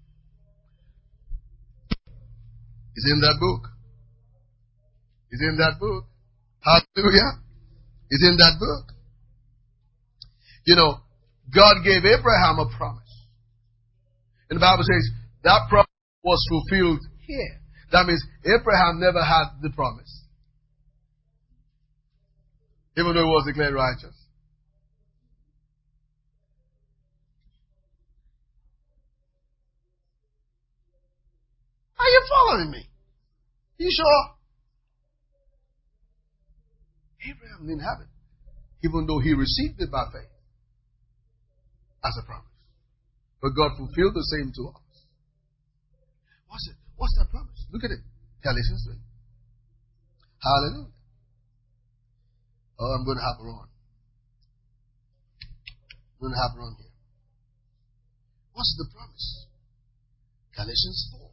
It's in that book. It's in that book. Hallelujah. It's in that book. You know, God gave Abraham a promise. And the Bible says that promise was fulfilled here. That means Abraham never had the promise, even though he was declared righteous. Are you following me? You sure? Abraham didn't have it, even though he received it by faith as a promise. But God fulfilled the same to us. What's it? What's that promise? Look at it. Galatians three. Hallelujah. Oh, I'm going to have her on. I'm going to have her on here. What's the promise? Galatians four.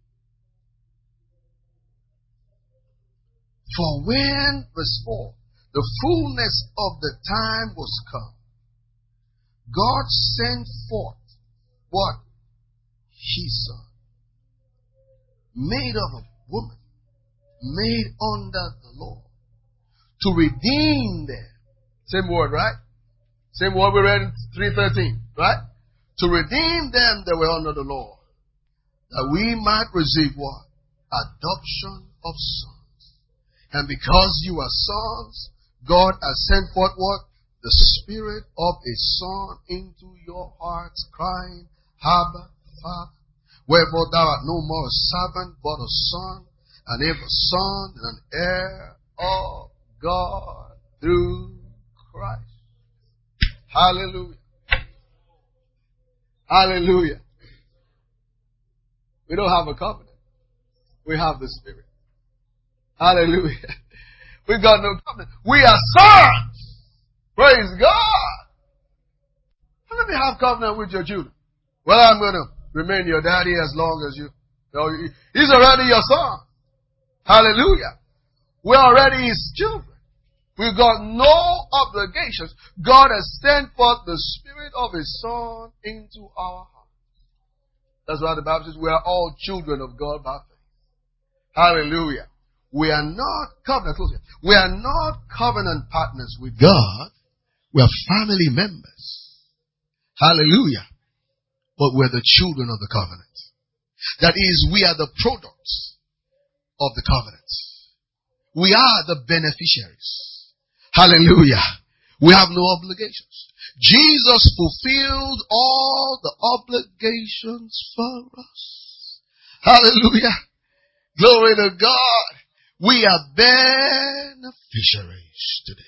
For when, verse four, the fullness of the time was come, God sent forth what? His Son, made of a woman, made under the law, to redeem them. Same word, right? Same word we read in three thirteen, right? To redeem them that were under the law, that we might receive what? Adoption of sons. And because you are sons, God has sent forth what? The Spirit of a Son into your hearts, crying, Abba, Father. Wherefore thou art no more a servant, but a son, and if a son, then an heir of God through Christ. Hallelujah. Hallelujah. We don't have a covenant. We have the Spirit. Hallelujah. We got no covenant. We are sons. Praise God. How many have covenant with your children? Well, I'm going to remain your daddy as long as you. you know, he's already your son. Hallelujah. We're already his children. We've got no obligations. God has sent forth the Spirit of his Son into our hearts. That's why the Bible says we are all children of God by faith. Hallelujah. We are not covenant, we are not covenant partners with God. We are family members. Hallelujah. But we're the children of the covenant. That is, we are the products of the covenant. We are the beneficiaries. Hallelujah. We have no obligations. Jesus fulfilled all the obligations for us. Hallelujah. Glory to God. We are beneficiaries today.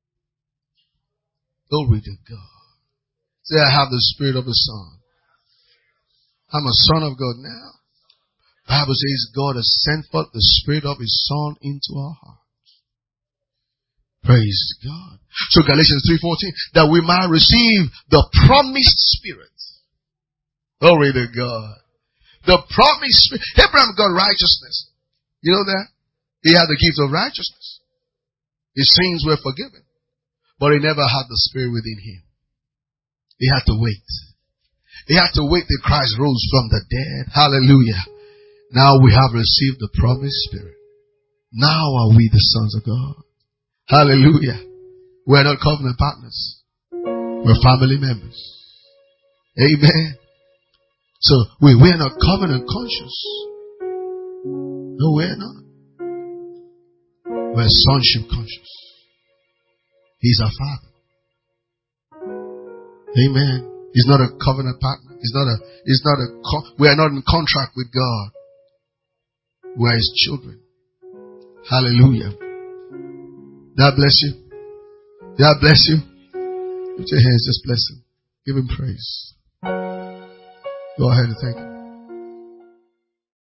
Glory to God. Say, I have the Spirit of the Son. I'm a son of God now. The Bible says God has sent forth the Spirit of his Son into our hearts. Praise God. So Galatians three fourteen, that we might receive the promised Spirit. Glory to God. The promised Spirit. Abraham got righteousness. You know that? He had the gift of righteousness. His sins were forgiven. But he never had the Spirit within him. He had to wait. He had to wait till Christ rose from the dead. Hallelujah. Now we have received the promised Spirit. Now are we the sons of God. Hallelujah. We're not covenant partners. We're family members. Amen. So we, we're not covenant conscious. No, we're not. We're sonship conscious. He's our Father. Amen. He's not a covenant partner. He's not a, he's not a, we are not in contract with God. We are his children. Hallelujah. God bless you. God bless you. Put your hands, just bless him. Give him praise. Go ahead and thank him.